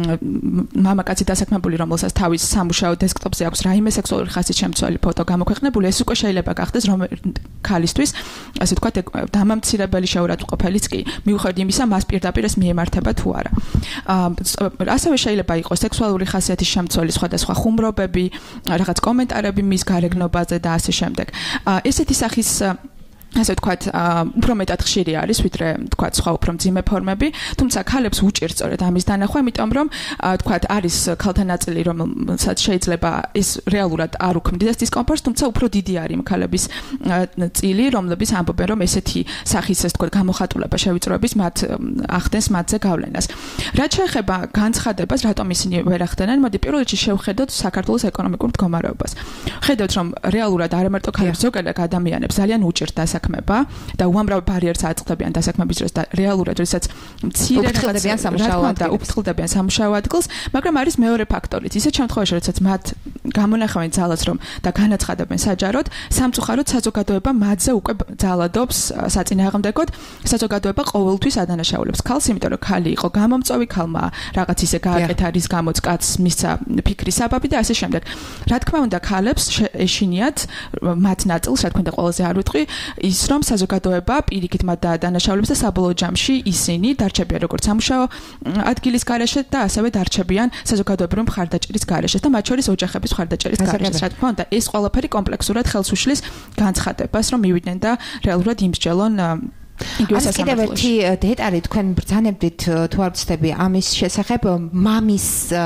მამაკაცი დასაქმებული, რომელსაც თავის სამუშაო დესკტოპზე აქვს რაიმე სექსუალური ხასის შემცველი ფოტო გამოქვეყნებული, ეს უკვე შეიძლება გახდეს რომ ქალისთვის, ასე ვთქვათ, დამამცირებელი შეურაცხყოფელიც კი, მიუხედავად იმისა, მას პირდაპირ ეს მიემართება თუ არა. ასევე შეიძლება იყოს სექსუალური ხასიათის შემცველი სხვადასხვა ხუმრობები, რაღაც კომენტარები მის გარეგნობაზე და ასე შემდეგ. ესეთი სახის ასე ვთქვათ, უფრო მეტად ხშირი არის, ვიდრე ვთქვათ, სხვა უფრო მძიმე ფორმები, თუმცა ქალებს უჭირს სწორედ ამის დანახვა, იმიტომ რომ ვთქვათ, არის ქალთა ნაწილი, რომელსაც შეიძლება ის რეალურად არ უქმნიდეს დისკომფორტს, თუმცა უფრო დიდი არის იმ ქალების წილი, რომლებიც ამბობენ, რომ ესეთი სახის, ასე ვთქვათ, გამოხატულება შევიწროების მათ ახდენს მათზე გავლენას. რაც შეეხება განცხადებას, რატომ ისინი ვერ ახდენენ, მოდი პირველ რიგში შევხედოთ საქართველოს ეკონომიკურ მდგომარეობას. ხედავთ, რომ რეალურად არ ამარტო ქალებს, ზოგადად ადამიანებს ძალიან უჭირს დასაქმება და უამრავ ბარიერს აწყდებიან დასაქმების დროს და რეალურად როდესაც მცირე უფრთხილდებიან სამუშაო და უფრთხილდებიან სამუშაო ადგილს, მაგრამ არის მეორე ფაქტორიც. ისეთ შემთხვევაში, როდესაც მათ გამონახავენ ძალას, რომ და განაცხადებენ საჯაროდ, სამწუხაროდ საზოგადოება მათზე უკვე ძალადობს საწინააღმდეგოდ, საზოგადოება ყოველთვის ადანაშაულებს ქალს, იმიტომ რომ ქალი იყო გამომწვევი, ქალმა რაღაც ისე გააკეთა, რის გამოც კაცს მისცა ფიქრის საბაბი და ასე შემდეგ. რა თქმა უნდა, ქალებს ეშინიათ მათ ნაწილს, რა თქმა უნდა, ყველაზე არ ვიტყვი, ის რომ საზოგადოება პირიქით მათ დაადანაშაულებს და საბოლოო ჯამში ისინი დარჩებიან როგორც სამუშაო ადგილის გარეშე და ასევე დარჩებიან საზოგადოებრივი მხარდაჭერის გარეშე და მათ შორის ოჯახების მხარდაჭერის გარეშე. რა თქმა უნდა, ეს ყველაფერი კომპლექსურად ხელს უშლის განცხადებას, რომ მივიდნენ და რეალურად იმსჯელონ იგივე კიდევ ერთი დეტალი თქვენ ბრძანებდით თუ არ ვცდები ამის შესახებ მამის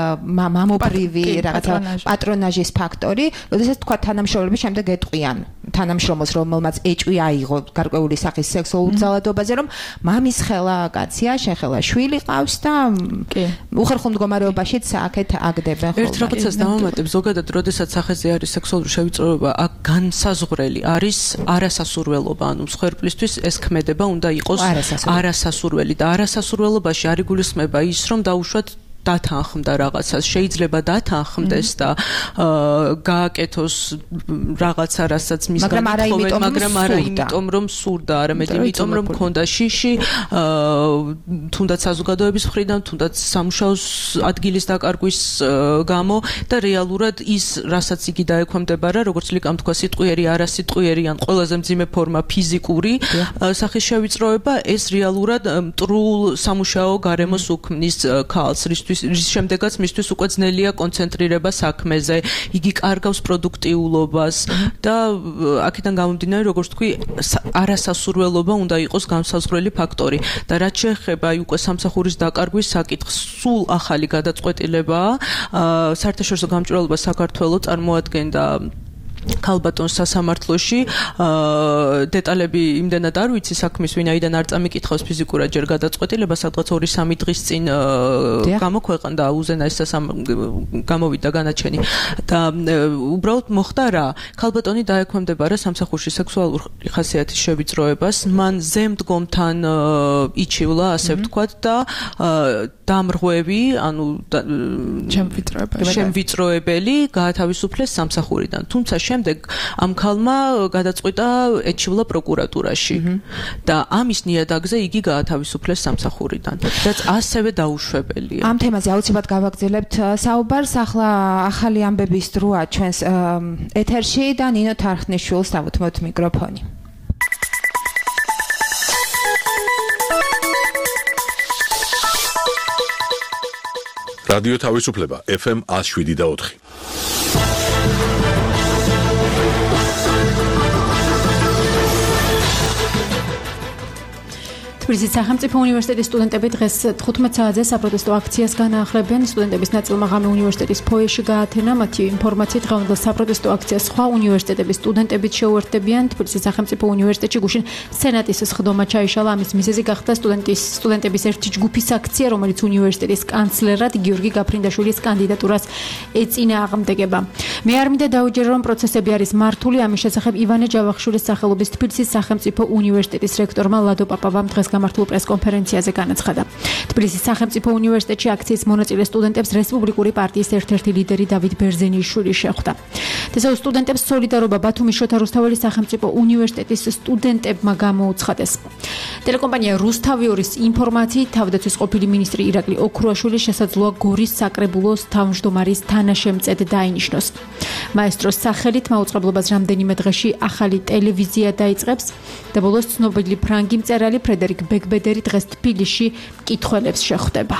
მამობრივი რაღაცა პატრონაჟის ფაქტორი, როდესაც თქვა თანამშრომლები შემდეგ ეტყვიან თანამშრომელს, რომელმაც ეჭვი აიღო გარკვეული სახის სექსუალურ ძალადობაზე, რომ მამის ხელა კაცია, შეხელა შვილი ყავს და უხერხულ მდგომარეობაშიც აქეთ აგდებენ ხოლმე. ერთ რაღაცას დავამატებ, ზოგადად, როდესაც სახეზე არის სექსუალური შევიწროება, აქ განსაზღვრელი არის არასასურველობა, ანუ მსხვერპლისთვის ეს ქმედება უნდა იყოს არასასურველი და არასასურველობაში არ იგულისხმება ის, რომ დაუშვათ დათანხმდა რაღაცას, შეიძლება დათანხმდეს და გააკეთოს რაღაცა, რასაც მის განხოვენ, მაგრამ არა იმიტომ, რომ სურდა, არამედ იმიტომ, რომ მქონდა შიში, თუნდაც საზოგადოების მხრიდან, თუნდაც სამუშაოს ადგილის დაკარგვის გამო და რეალურად ის, რასაც იგი დაექვემდებარა, როგორც ლიკამ თქვა, სიტყვიერი, არასიტყვიერი, ან ყველაზე მძიმე ფორმა ფიზიკური სახის შევიწროება, ეს რეალურად მტრულ სამუშაო გარემოს უქმნის ქალს, რის რის შემდეგაც მისთვის უკვე ძნელია კონცენტრირება საქმეზე, იგი კარგავს პროდუქტიულობას და აქედან გამომდინარე, როგორც თქვი, არასასურველობა უნდა იყოს განსაზღვრელი ფაქტორი და რაც შეეხება უკვე სამსახურის დაკარგვის საკითხს, სულ ახალი გადაწყვეტილებაა. საერთაშორისო გამჭვირვალობა საქართველოს წარმოადგენდა ქალბატონს სასამართლოში, დეტალები იმდენად არ ვიცი საქმის, ვინაიდან არ წამიკითხავს ფიზიკურად ჯერ გადაწყვეტილება, სადღაც ორი სამი დღის წინ გამოქვეყნდა უზენაეს გამოვიდა განაჩენი და უბრალოდ მოხდა რა, ქალბატონი დაექვემდებარა სამსახურში სექსუალურ ხასიათის შევიწროებას, მან ზემდგომთან იჩივლა, ასე ვთქვათ და დამრღვევი, ანუ შემვიწროებელი გაათავისუფლეს სამსახურიდან, თუმცა შემდეგ ამ ქალმა გადაწყვიტა ეჩივლა პროკურატურაში და ამის ნიადაგზე იგი გაათავისუფლეს სამსახურიდან. რაც ასევე დაუშვებელია. ამ თემაზე აუცილებლად გავაგრძელებთ საუბარს. ახლა ახალი ამბების დროა ჩვენს ეთერში და ნინო თარხნიშვილს დავუთმოთ მიკროფონი. რადიო თავისუფლება ეფ ემ one oh seven და four. თბილისის სახელმწიფო უნივერსიტეტის სტუდენტები დღეს თხუთმეტ საათზე საპროტესტო აქციას განაახლებენ. სტუდენტების ნაწილმა ღამე უნივერსიტეტის ფოიეში გაათენა. მათი ინფორმაციით დღევანდელ საპროტესტო აქციას სხვა უნივერსიტეტების სტუდენტებიც შეუერთდებიან. თბილისის სახელმწიფო უნივერსიტეტში გუშინ სენატის სხდომა ჩაიშალა. ამის მიზეზი გახდა სტუდენტის სტუდენტების ერთი ჯგუფის აქცია, რომელიც უნივერსიტეტის კანცლერად გიორგი გაფრინდაშვილის კანდიდატურას ეწინააღმდეგება. მე არ მინდა დაუჯერო, რომ პროცესები არის მართული. ამის შესახებ ივანე ჯავახიშვილის სახელობის თბილისის სახელმწიფო უნივერსიტეტის რექტორმა ლადო პაპავამ დღეს გამართულ პრესკონფერენციაზე განაცხადა. თბილისის სახელმწიფო უნივერსიტეტში აქციის მონაწილე სტუდენტებს რესპუბლიკური პარტიის ერთ-ერთი ლიდერი დავით ბერძენიშვილი შეხვდა. თესაუს სტუდენტებს სოლიდარობა ბათუმის შოთა რუსთაველის სახელმწიფო უნივერსიტეტის სტუდენტებმა გამოუცხადეს. ტელეკომპანია რუსთავიორის ინფორმაციით თავდაცვის ყოფილი მინისტრი ირაკლი ოქრუაშვილი შესაძლოა გორის საკრებულოს თავმჯდომარის თანაშემწედ დაინიშნოს. მაესტროს სახელით მაუწყებლობას რამდენიმე დღეში ახალი ტელევიზია დაიწყებს და ბოლოს ცნობილი ფრანგი მწერალი ფრედერიკ ბეკბედერი დღეს თბილისში მკითხველებს შეხვდება.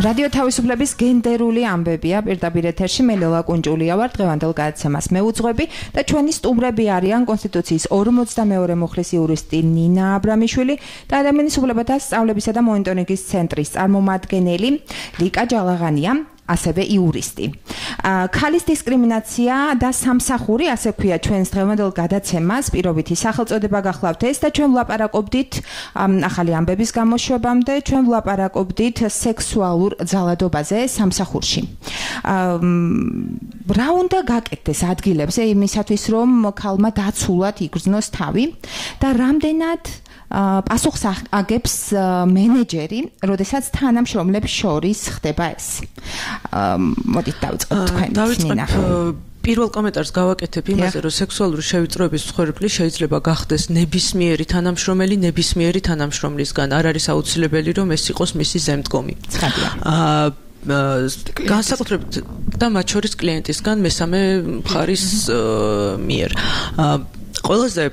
რადიო თავისუფლების გენდერული ამბებია პირდაპირ ეთერში მე ლელა კუნჭულია ვარ დღევანდელ გადაცემას მეუძღვები და ჩვენი სტუმრები არიან კონსტიტუციის ორმოცდამეორე მუხლის იურისტი ნინა აბრამიშვილი და ადამიანის უფლებათა სწავლებისა და მონიტორინგის ცენტრის წარმომადგენელი ლიკა ჯალაღანია ასევე იურისტი. ქალის დისკრიმინაცია და სამსახური, ასე ქვია ჩვენს დღევანდელ გადაცემას, პირობითი სახელწოდება გახლავთ ეს და ჩვენ ვლაპარაკობდით ახალი ამბების გამოშვებამდე, ჩვენ ვლაპარაკობდით სექსუალურ ძალადობაზე სამსახურში. რა უნდა გაკეთდეს ადგილებზე იმისათვის, რომ ქალმა დაცულად იგრძნოს თავი და რამდენად პასუხს აგებს მენეჯერი, როდესაც თანამშრომლებს შორის ხდება ეს. მოდით დავიწყოთ თქვენ. დავიწყოთ პირველ კომენტარს გავაკეთებ იმაზე, რომ სექსუალური შევიწროების მსხვერპლი შეიძლება გახდეს ნებისმიერი თანამშრომელი, ნებისმიერი თანამშრომლისგან. არ არის აუცილებელი, რომ ეს იყოს მისი ზემდგომი. აა განსაკუთრებით და მათ შორის კლიენტისგან მესამე მხარის მიერ. ყველაზე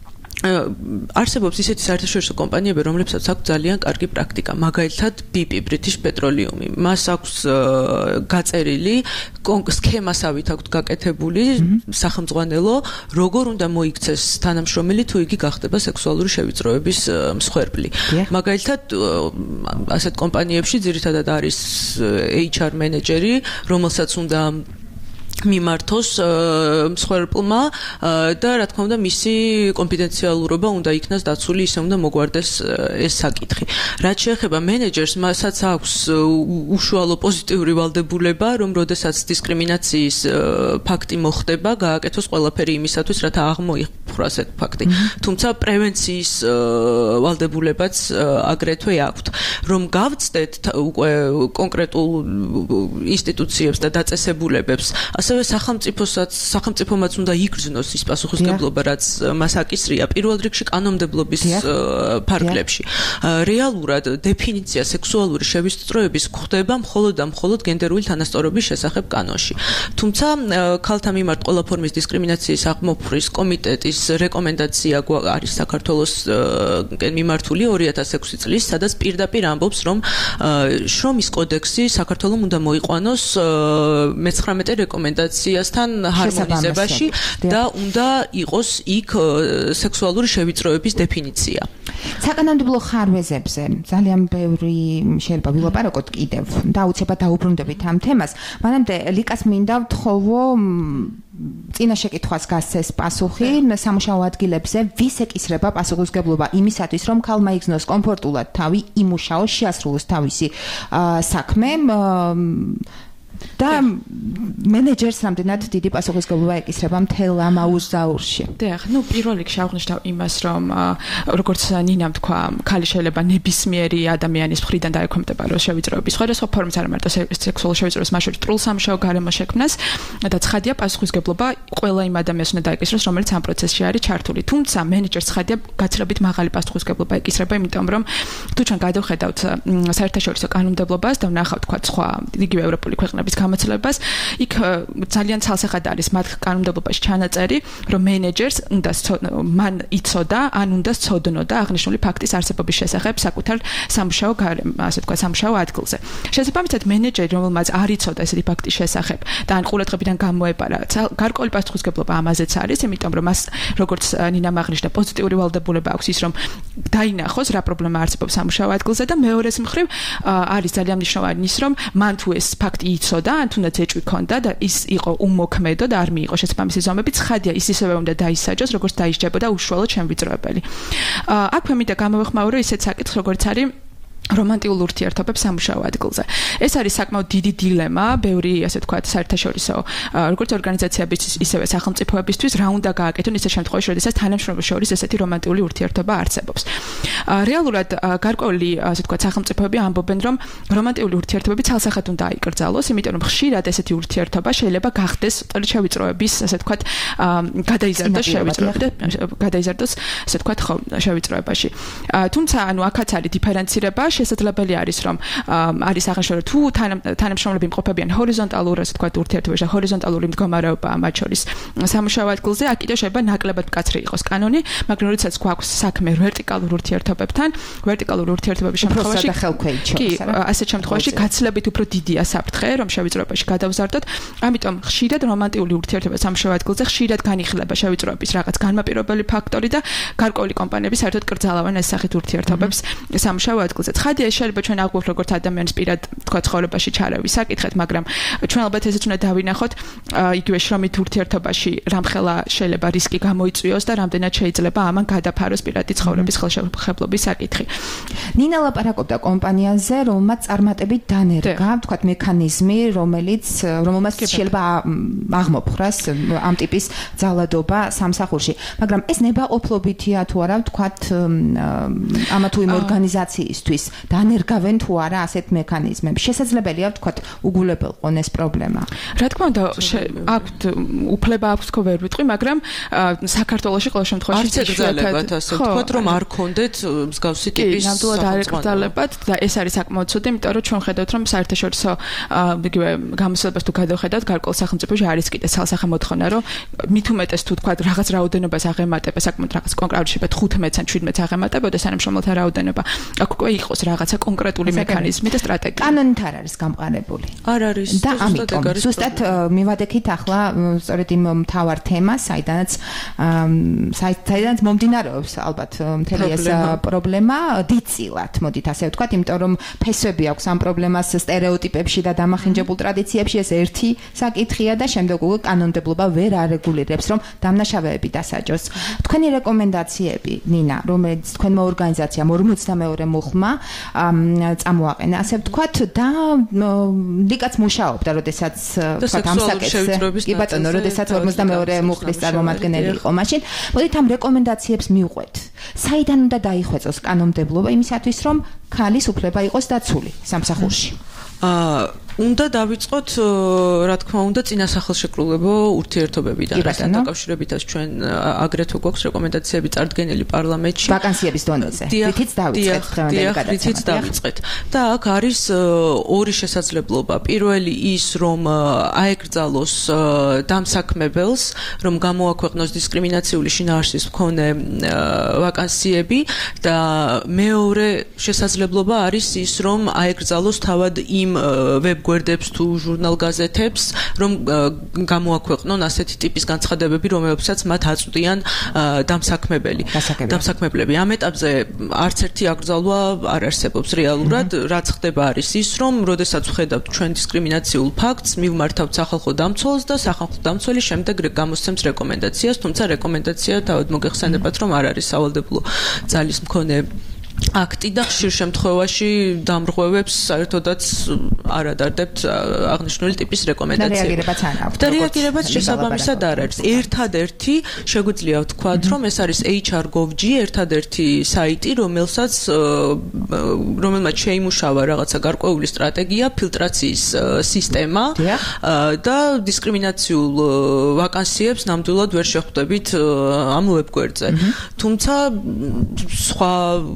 არსებობს ისეთი საერთაშორისო კომპანიები, რომლებსაც აქვს ძალიან კარგი პრაქტიკა, მაგალითად ბი პი British Petroleum. მას აქვს გაწერილი სქემასავით აქვს გაკეთებული სახელმძღვანელო, როგორ უნდა მოიქცეს თანამშრომელი თუ იგი გახდება სექსუალური შევიწროების მსხვერპლი. მაგალითად, ასეთ კომპანიებში ძირითადად არის ეიჩ არ მენეჯერი, რომელსაც უნდა მიმართოს მსხვერპლმა და რა თქმა უნდა მისი კონფიდენციალურობა უნდა იქნას დაცული, ისე უნდა მოგვარდეს ეს საკითხი. რაც შეეხება მენეჯერს, მასაც აქვს უშუალო პოზიტიური ვალდებულება, რომ როდესაც დისკრიმინაციის ფაქტი მოხდება, გააკეთოს ყველაფერი იმისათვის, რათა აღმოიფხვრას ეს ფაქტი. თუმცა პრევენციის ვალდებულებაც აგრეთვე აქვთ. რომ გავწდეთ უკვე კონკრეტულ ინსტიტუციებს და დაწესებულებებს, ასევე სახელმწიფოსაც სახელმწიფომაც უნდა იგრძნოს ის პასუხისმგებლობა, რაც მას აკისრია პირველ რიგში კანონმდებლობის ფარგლებში. რეალურად დეფინიცია სექსუალური შევიწროების გვხდება მხოლოდ და მხოლოდ გენდერული თანასწორობის შესახებ კანონში. თუმცა ქალთა მიმართ ყველა ფორმის დისკრიმინაციის აღმოფხვის კომიტეტის რეკომენდაცია არის საქართველოსკენ მიმართული ორი ათას ექვსი წლის, სადაც პირდაპირ ამბობს, რომ შრომის კოდექსი საქართველოს უნდა მოიყვანოს მეცხრამეტე რეკომენდაციასთან ჰარმონიზებაში და უნდა იყოს იქ სექსუალური შევიწროების დეფინიცია. საკანონმდებლო ხარვეზებზე ძალიან ბევრი შეიძლება ვილაპარაკოთ კიდევ და აუცილებლად დაუბრუნდებით ამ თემას. მანამდე ლიკას მინდა ვთხოვო წინა შეკითხვას გასცეს პასუხი სამუშაო ადგილებზე ვის ეკისრება პასუხისმგებლობა იმისათვის, რომ ქალმა იგრძნოს კომფორტულად თავი, იმუშაოს, შეასრულოს თავისი საქმე და მენეჯერს რამდენად დიდი პასუხისმგებლობა ეკისრება მთელ ამ აუზაურში. დიახ, ну პირველ რიგში აღნიშნავ იმას, რომ როგორც ნინამ თქვა, ქალი შეიძლება ნებისმიერი ადამიანის მხრიდან დაექვემდებარა რომ შევიწროების სხვადასხვა ფორმის არ მარტო სექსუალური შევიწროების მასშტაბით სრულ სამუშაო გარემო შექმნას და ცხადია პასუხისმგებლობა ყველა იმ ადამიანს უნდა დაეკისროს, რომელიც ამ პროცესში არის ჩართული. თუმცა მენეჯერს ცხადია გაცილებით მაღალი პასუხისმგებლობა ეკისრება, იმიტომ რომ თუ ჩვენ გადავხედავთ საერთაშორისო კანონმდებლობას და ვნახავთ თქვა სხვა იგივე ევროპული ქვეყნების გამოცდილებას, იქ ძალიან ცალსახად არის მათ კანონმდებლობაში ჩანაწერი, რომ მენეჯერს უნდა მან იცოდა, ან უნდა სცოდნოდა აღნიშნული ფაქტის არსებობის შესახებ საკუთარ სამუშაო ასე თქვა სამუშაო ადგილზე. შესაბამისად, მენეჯერი, რომელმაც არ იცოდა ესეთი ფაქტის შესახებ და ან ყურადღებიდან გამოეპარა, გარკვეული პასუხისმგებლობა ამაზეც არის, იმიტომ რომ მას როგორც ნინამ აღნიშნა, პოზიტიური ვალდებულება აქვს ის, რომ დაინახოს რა პრობლემა არსებობს სამუშაო ადგილზე და მეორეს მხრივ არის ძალიან მნიშვნელოვანი ის, რომ მან თუ ეს ფაქტი იცოდა, ან თუნდაც ეჭვი ქონდა და ის იყო უმოქმედო და არ მიიღო შესაბამისი ზომები, ცხადია ის ისევე უნდა დაისაჯოს, როგორც დაისჯებოდა უშუალოდ შემვიწროებელი. აქვე მინდა გამოვეხმაურო ისეთ საკითხს, როგორც არის რომანტიკულ ურთიერთობებს სამუშაო ადგილზე. ეს არის საკმაოდ დიდი დილემა, ბევრი ასე ვთქვათ, საერთაშორისო როგორც ორგანიზაციების, ისევე სახელმწიფოებისთვის, რა უნდა გააკეთონ ისეთ შემთხვევაში, როდესაც თანამშრომლებს შორის ესეთი რომანტიკული ურთიერთობა არსებობს. რეალურად გარკვეული ასე ვთქვათ, სახელმწიფოები ამბობენ, რომ რომანტიკული ურთიერთობები ცალსახად უნდა აიკრძალოს, იმიტომ რომ ხშირად ესეთი ურთიერთობა შეიძლება გახდეს შევიწროების, ასე ვთქვათ, გადაიზარდოს შევიწროებაში, გადაიზარდოს, ასე ვთქვათ, შევიწროებაში. თუმცა, ანუ აქაც არის დიფერენცირება შესაძლებელი არის რომ არის აღნიშნული თუ თანამშრომლები იმყოფებიან ჰორიზონტალურ ასე ვთქვათ ურთიერთობაში, ჰორიზონტალური მდგომარეობა მათ შორის სამუშაო ადგილზე, აქ კიდევ შეიძლება ნაკლებად მკაცრი იყოს კანონი, მაგრამ როდესაც გვაქვს საქმე ვერტიკალურ ურთიერთობებთან, ვერტიკალურ ურთიერთობების შემთხვევაში კი, ასეთ შემთხვევაში გაცილებით უფრო დიდია საფრთხე, რომ შევიწროებაში გადავზარდოთ. ამიტომ ხშირად რომანტიული ურთიერთობა სამუშაო ადგილზე ხშირად განიხილება შევიწროების რაღაც განმაპირობებელი ფაქტორი და გარკვეული კომპანიები საერთოდ კრძალავენ ეს სახით ურთიერთობებს სამუშაო ადგილზე. ცხადია, შეიძლება ჩვენ აღვქვათ როგორც ადამიანის პირად თქვა ცხოვრებაში ჩარევის საკითხეთ, მაგრამ ჩვენ ალბათ ესეც უნდა დავინახოთ იგივე შრომით ურთიერთობაში რამხელა შეიძლება რისკი გამოიწვიოს და რამდენად შეიძლება ამან გადაფაროს პირადი ცხოვრების ხელშეუხებლობის საკითხი. ნინა ლაპარაკობდა კომპანიაზე, რომელმაც წარმატებით დანერგა, ვთქვათ, მექანიზმი, რომელიც რომელმაც შეიძლება აღმოფხრას ამ ტიპის ძალადობა სამსახურში. მაგრამ ეს ნებაყოფლობითია თუ არა, ვთქვათ, ამა თუ იმ ორგანიზაციისთვის დანერგავენ თუ არა ასეთ მექანიზმებს. შესაძლებელია, ვთქვათ, უგულებელყონ ეს პრობლემა. რა თქმა უნდა, აქვთ უფლება აქვს თქო ვერ ვიტყვი, მაგრამ საქართველოში ყოველ შემთხვევაში შეიძლება ასე ვთქვათ, რომ არ ქონდეთ მსგავსი ტიპის ნამდვილად არ ეკრძალებათ და ეს არის საკმაოდ ცუდი, იმიტომ რომ ჩვენ ხედავთ, რომ საერთაშორისო იგივე გამოსვლებას თუ გადავხედავთ, გარკვეულ სახელმწიფოში არის კიდე სალსახე მოთხოვნა, რომ მით უმეტეს თუ თქვათ რაღაც რაოდენობას აღემატება, საკმაოდ რაღაც კონკრეტული შეიძლება ხუთმეტს ან შვიდმეტს აღემატებოდა თანამშრომელთა რაოდენობა. აქ უკვე იყოს რაღაცა კონკრეტული მექანიზმი და სტრატეგია. კანონით არ არის გამყარებული. არ არის. და ამიტომ ზუსტად მივადექით ახლა სწორედ იმ მთავარ თემას, საიდანაც საიდანაც მომდინარეობს ალბათ მთელი ეს პრობლემა დიდწილად, მოდით ასე ვთქვათ, იმიტომ რომ ფესვები აქვს ამ პრობლემას სტერეოტიპებში და დამახინჯებულ ტრადიციებში, ეს ერთი საკითხია და შემდეგ უკვე კანონმდებლობა ვერ არეგულირებს, რომ დამნაშავეები დასაჯოს. თქვენი რეკომენდაციები, ნინა, რომელიც თქვენმა ორგანიზაციამ ორმოცდამეორე მუხლმა წამოაყენა, ასე ვთქვათ, და ლიკაც მუშაობდა, როდესაც ვთქვათ ამ საკითხზე. კი ბატონო, როდესაც ორმოცდამეორე მუხლის წარმომადგენელი იყო მაშინ. მოდით ამ რეკომენდაციებს მივყვეთ. საიდან უნდა დაიხვეწოს კანონმდებლობა იმისათვის, რომ ქალის უფლება იყოს დაცული სამსახურში? აა უნდა დავიწყოთ, რა თქმა უნდა, წინასახელშეკრულებო ურთიერთობებიდან. რასთან დაკავშირებითაც ჩვენ აგრეთვე გვაქვს რეკომენდაციები წარდგენილი პარლამენტში. ვაკანსიების დონეზე. რითიც დავიწყეთ დღევანდელი გადაცემა. რითიც დავიწყეთ. და აქ არის ორი შესაძლებლობა. პირველი ის, რომ აეკრძალოს დამსაქმებელს, რომ გამოაქვეყნოს დისკრიმინაციული შინაარსის მქონე ვაკანსიები და მეორე შესაძლებლობა არის ის, რომ აეკრძალოს თავად იმ ვებ გვერდებს თუ ჟურნალ გაზეთებს, რომ გამოაქვეყნონ ასეთი ტიპის განცხადებები, რომელებსაც მათ აწვდიან დამსაქმებელი. დამსაქმებლები. ამ ეტაპზე არც ერთი აკრძალვა არ არსებობს რეალურად, რაც ხდება არის ის, რომ როდესაც ვხედავთ ჩვენ დისკრიმინაციულ ფაქტს, მივმართავთ სახალხო დამცველს და სახალხო დამცველი შემდეგ გამოსცემს რეკომენდაციას, თუმცა რეკომენდაცია თავად მოგეხსენებათ, რომ არ არის სავალდებულო ძალის მქონე აქტი და ხშირ შემთხვევაში დამრღვევებს საერთოდაც არ ადარდებთ აღნიშნული ტიპის რეკომენდაციები. და რეაგირებაც შესაბამისად არ არის. ერთადერთი შეგვიძლია ვთქვათ, რომ ეს არის H R gov G, ერთადერთი საიტი, რომელსაც რომელმაც შეიმუშავა რაღაცა გარკვეული სტრატეგია, ფილტრაციის სისტემა და დისკრიმინაციულ ვაკანსიებს ნამდვილად ვერ შეხვდებით ამ ვებგვერდზე. თუმცა სხვა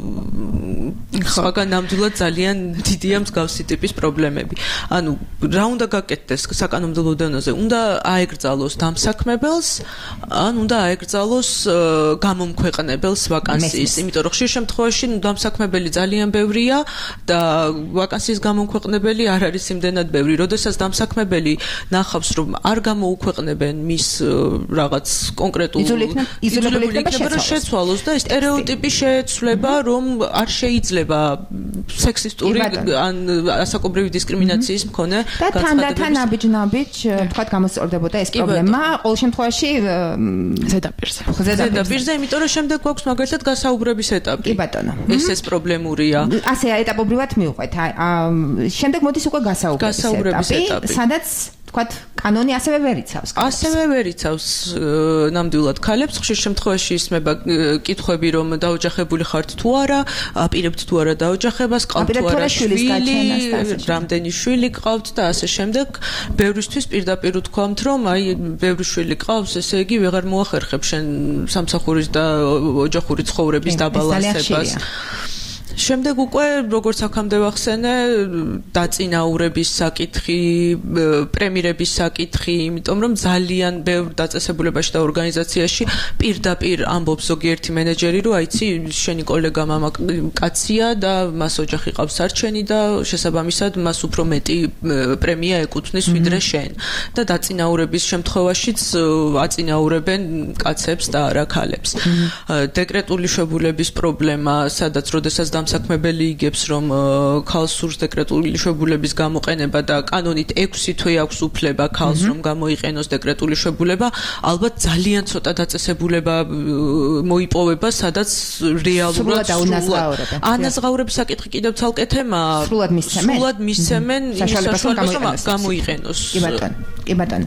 სხვაგან ნამდვილად ძალიან დიდია მსგავსი ტიპის პრობლემები. ანუ რა უნდა გაკეთდეს საკანონმდებლო დონეზე? უნდა აეკრძალოს დამსაქმებელს, ან უნდა აეკრძალოს გამომქვეყნებელს ვაკანსიის, იმიტომ რომ ხშირ შემთხვევაში დამსაქმებელი ძალიან ბევრია და ვაკანსიის გამომქვეყნებელი არ არის იმდენად ბევრი. როდესაც დამსაქმებელი ნახავს, რომ არ გამოუქვეყნებენ მის რაღაც კონკრეტულ იზოლებული იქნება შეცვალოს და სტერეოტიპი შეცვლება, რომ არ შეიძლება სექსისტური ან ასაკობრივი დისკრიმინაციის მქონე განცხადებების და თან აბიჯნაბიჯ თქვათ გამოსწორდებოდა ეს პრობლემა ყოველ შემთხვევაში ზედაპირზე ზედაპირზე იმიტომ რომ შემდეგ გვაქვს მაგალითად გასაუბრების ეტაპი კი ბატონო ეს ეს პრობლემურია ასე ეტაპობრივად მივყვეთ შემდეგ მოდის უკვე გასაუბრების ეტაპი სადაც თქვათ კანონი ასევე ვერ იცავს ასევე ვერ იცავს ნამდვილად ქალებს ხშირ შემთხვევაში ისმება კითხვები რომ დაოჯახებული ხართ თუ არა აპირებთ თუ არა დაოჯახებას ყავთ თუ არა შვილი რამდენი შვილი ყავთ და ასე შემდეგ ბევრისთვის პირდაპირ ვთქვამთ რომ აი ბევრი შვილი ყავს ესე იგი ვეღარ მოახერხებ შენ სამსახურის და ოჯახური ცხოვრების დაბალანსებას შემდეგ უკვე როგორც აქამდე ვახსენე, დაწინაურების საკითხი, პრემიერების საკითხი, იმიტომ რომ ძალიან ბევრ დაწესებულებაში და ორგანიზაციაში პირდაპირ ამბობს ზოგიერთი მენეჯერი, რომ აიცი, შენი კოლეგა მამაკაცია და მას ოჯახი ყავს არჩენი და შესაბამისად მას უფრო მეტი პრემია ეკუთვნის ვიდრე შენ. და დაწინაურების შემთხვევაშიც აწინაურებენ კაცებს და არა ქალებს. დეკრეტული შვებულების პრობლემა, სადაც როდესაც დამსაქმებელი იგებს, რომ ქალს სურს დეკრეტული შვებულების გამოყენება და კანონით ექვსი თვე აქვს უფლება ქალს რომ გამოიყენოს დეკრეტული შვებულება, ალბათ ძალიან ცოტა დაწესებულება მოიპოვება, სადაც რეალურად სრულად ანაზღაურების საკითხი კიდევ ცალკე თემაა. სრულად მისცემენ? სრულად მისცემენ იმ საშუალებას, რომ გამოიყენოს. კი ბატონო, კი ბატონო.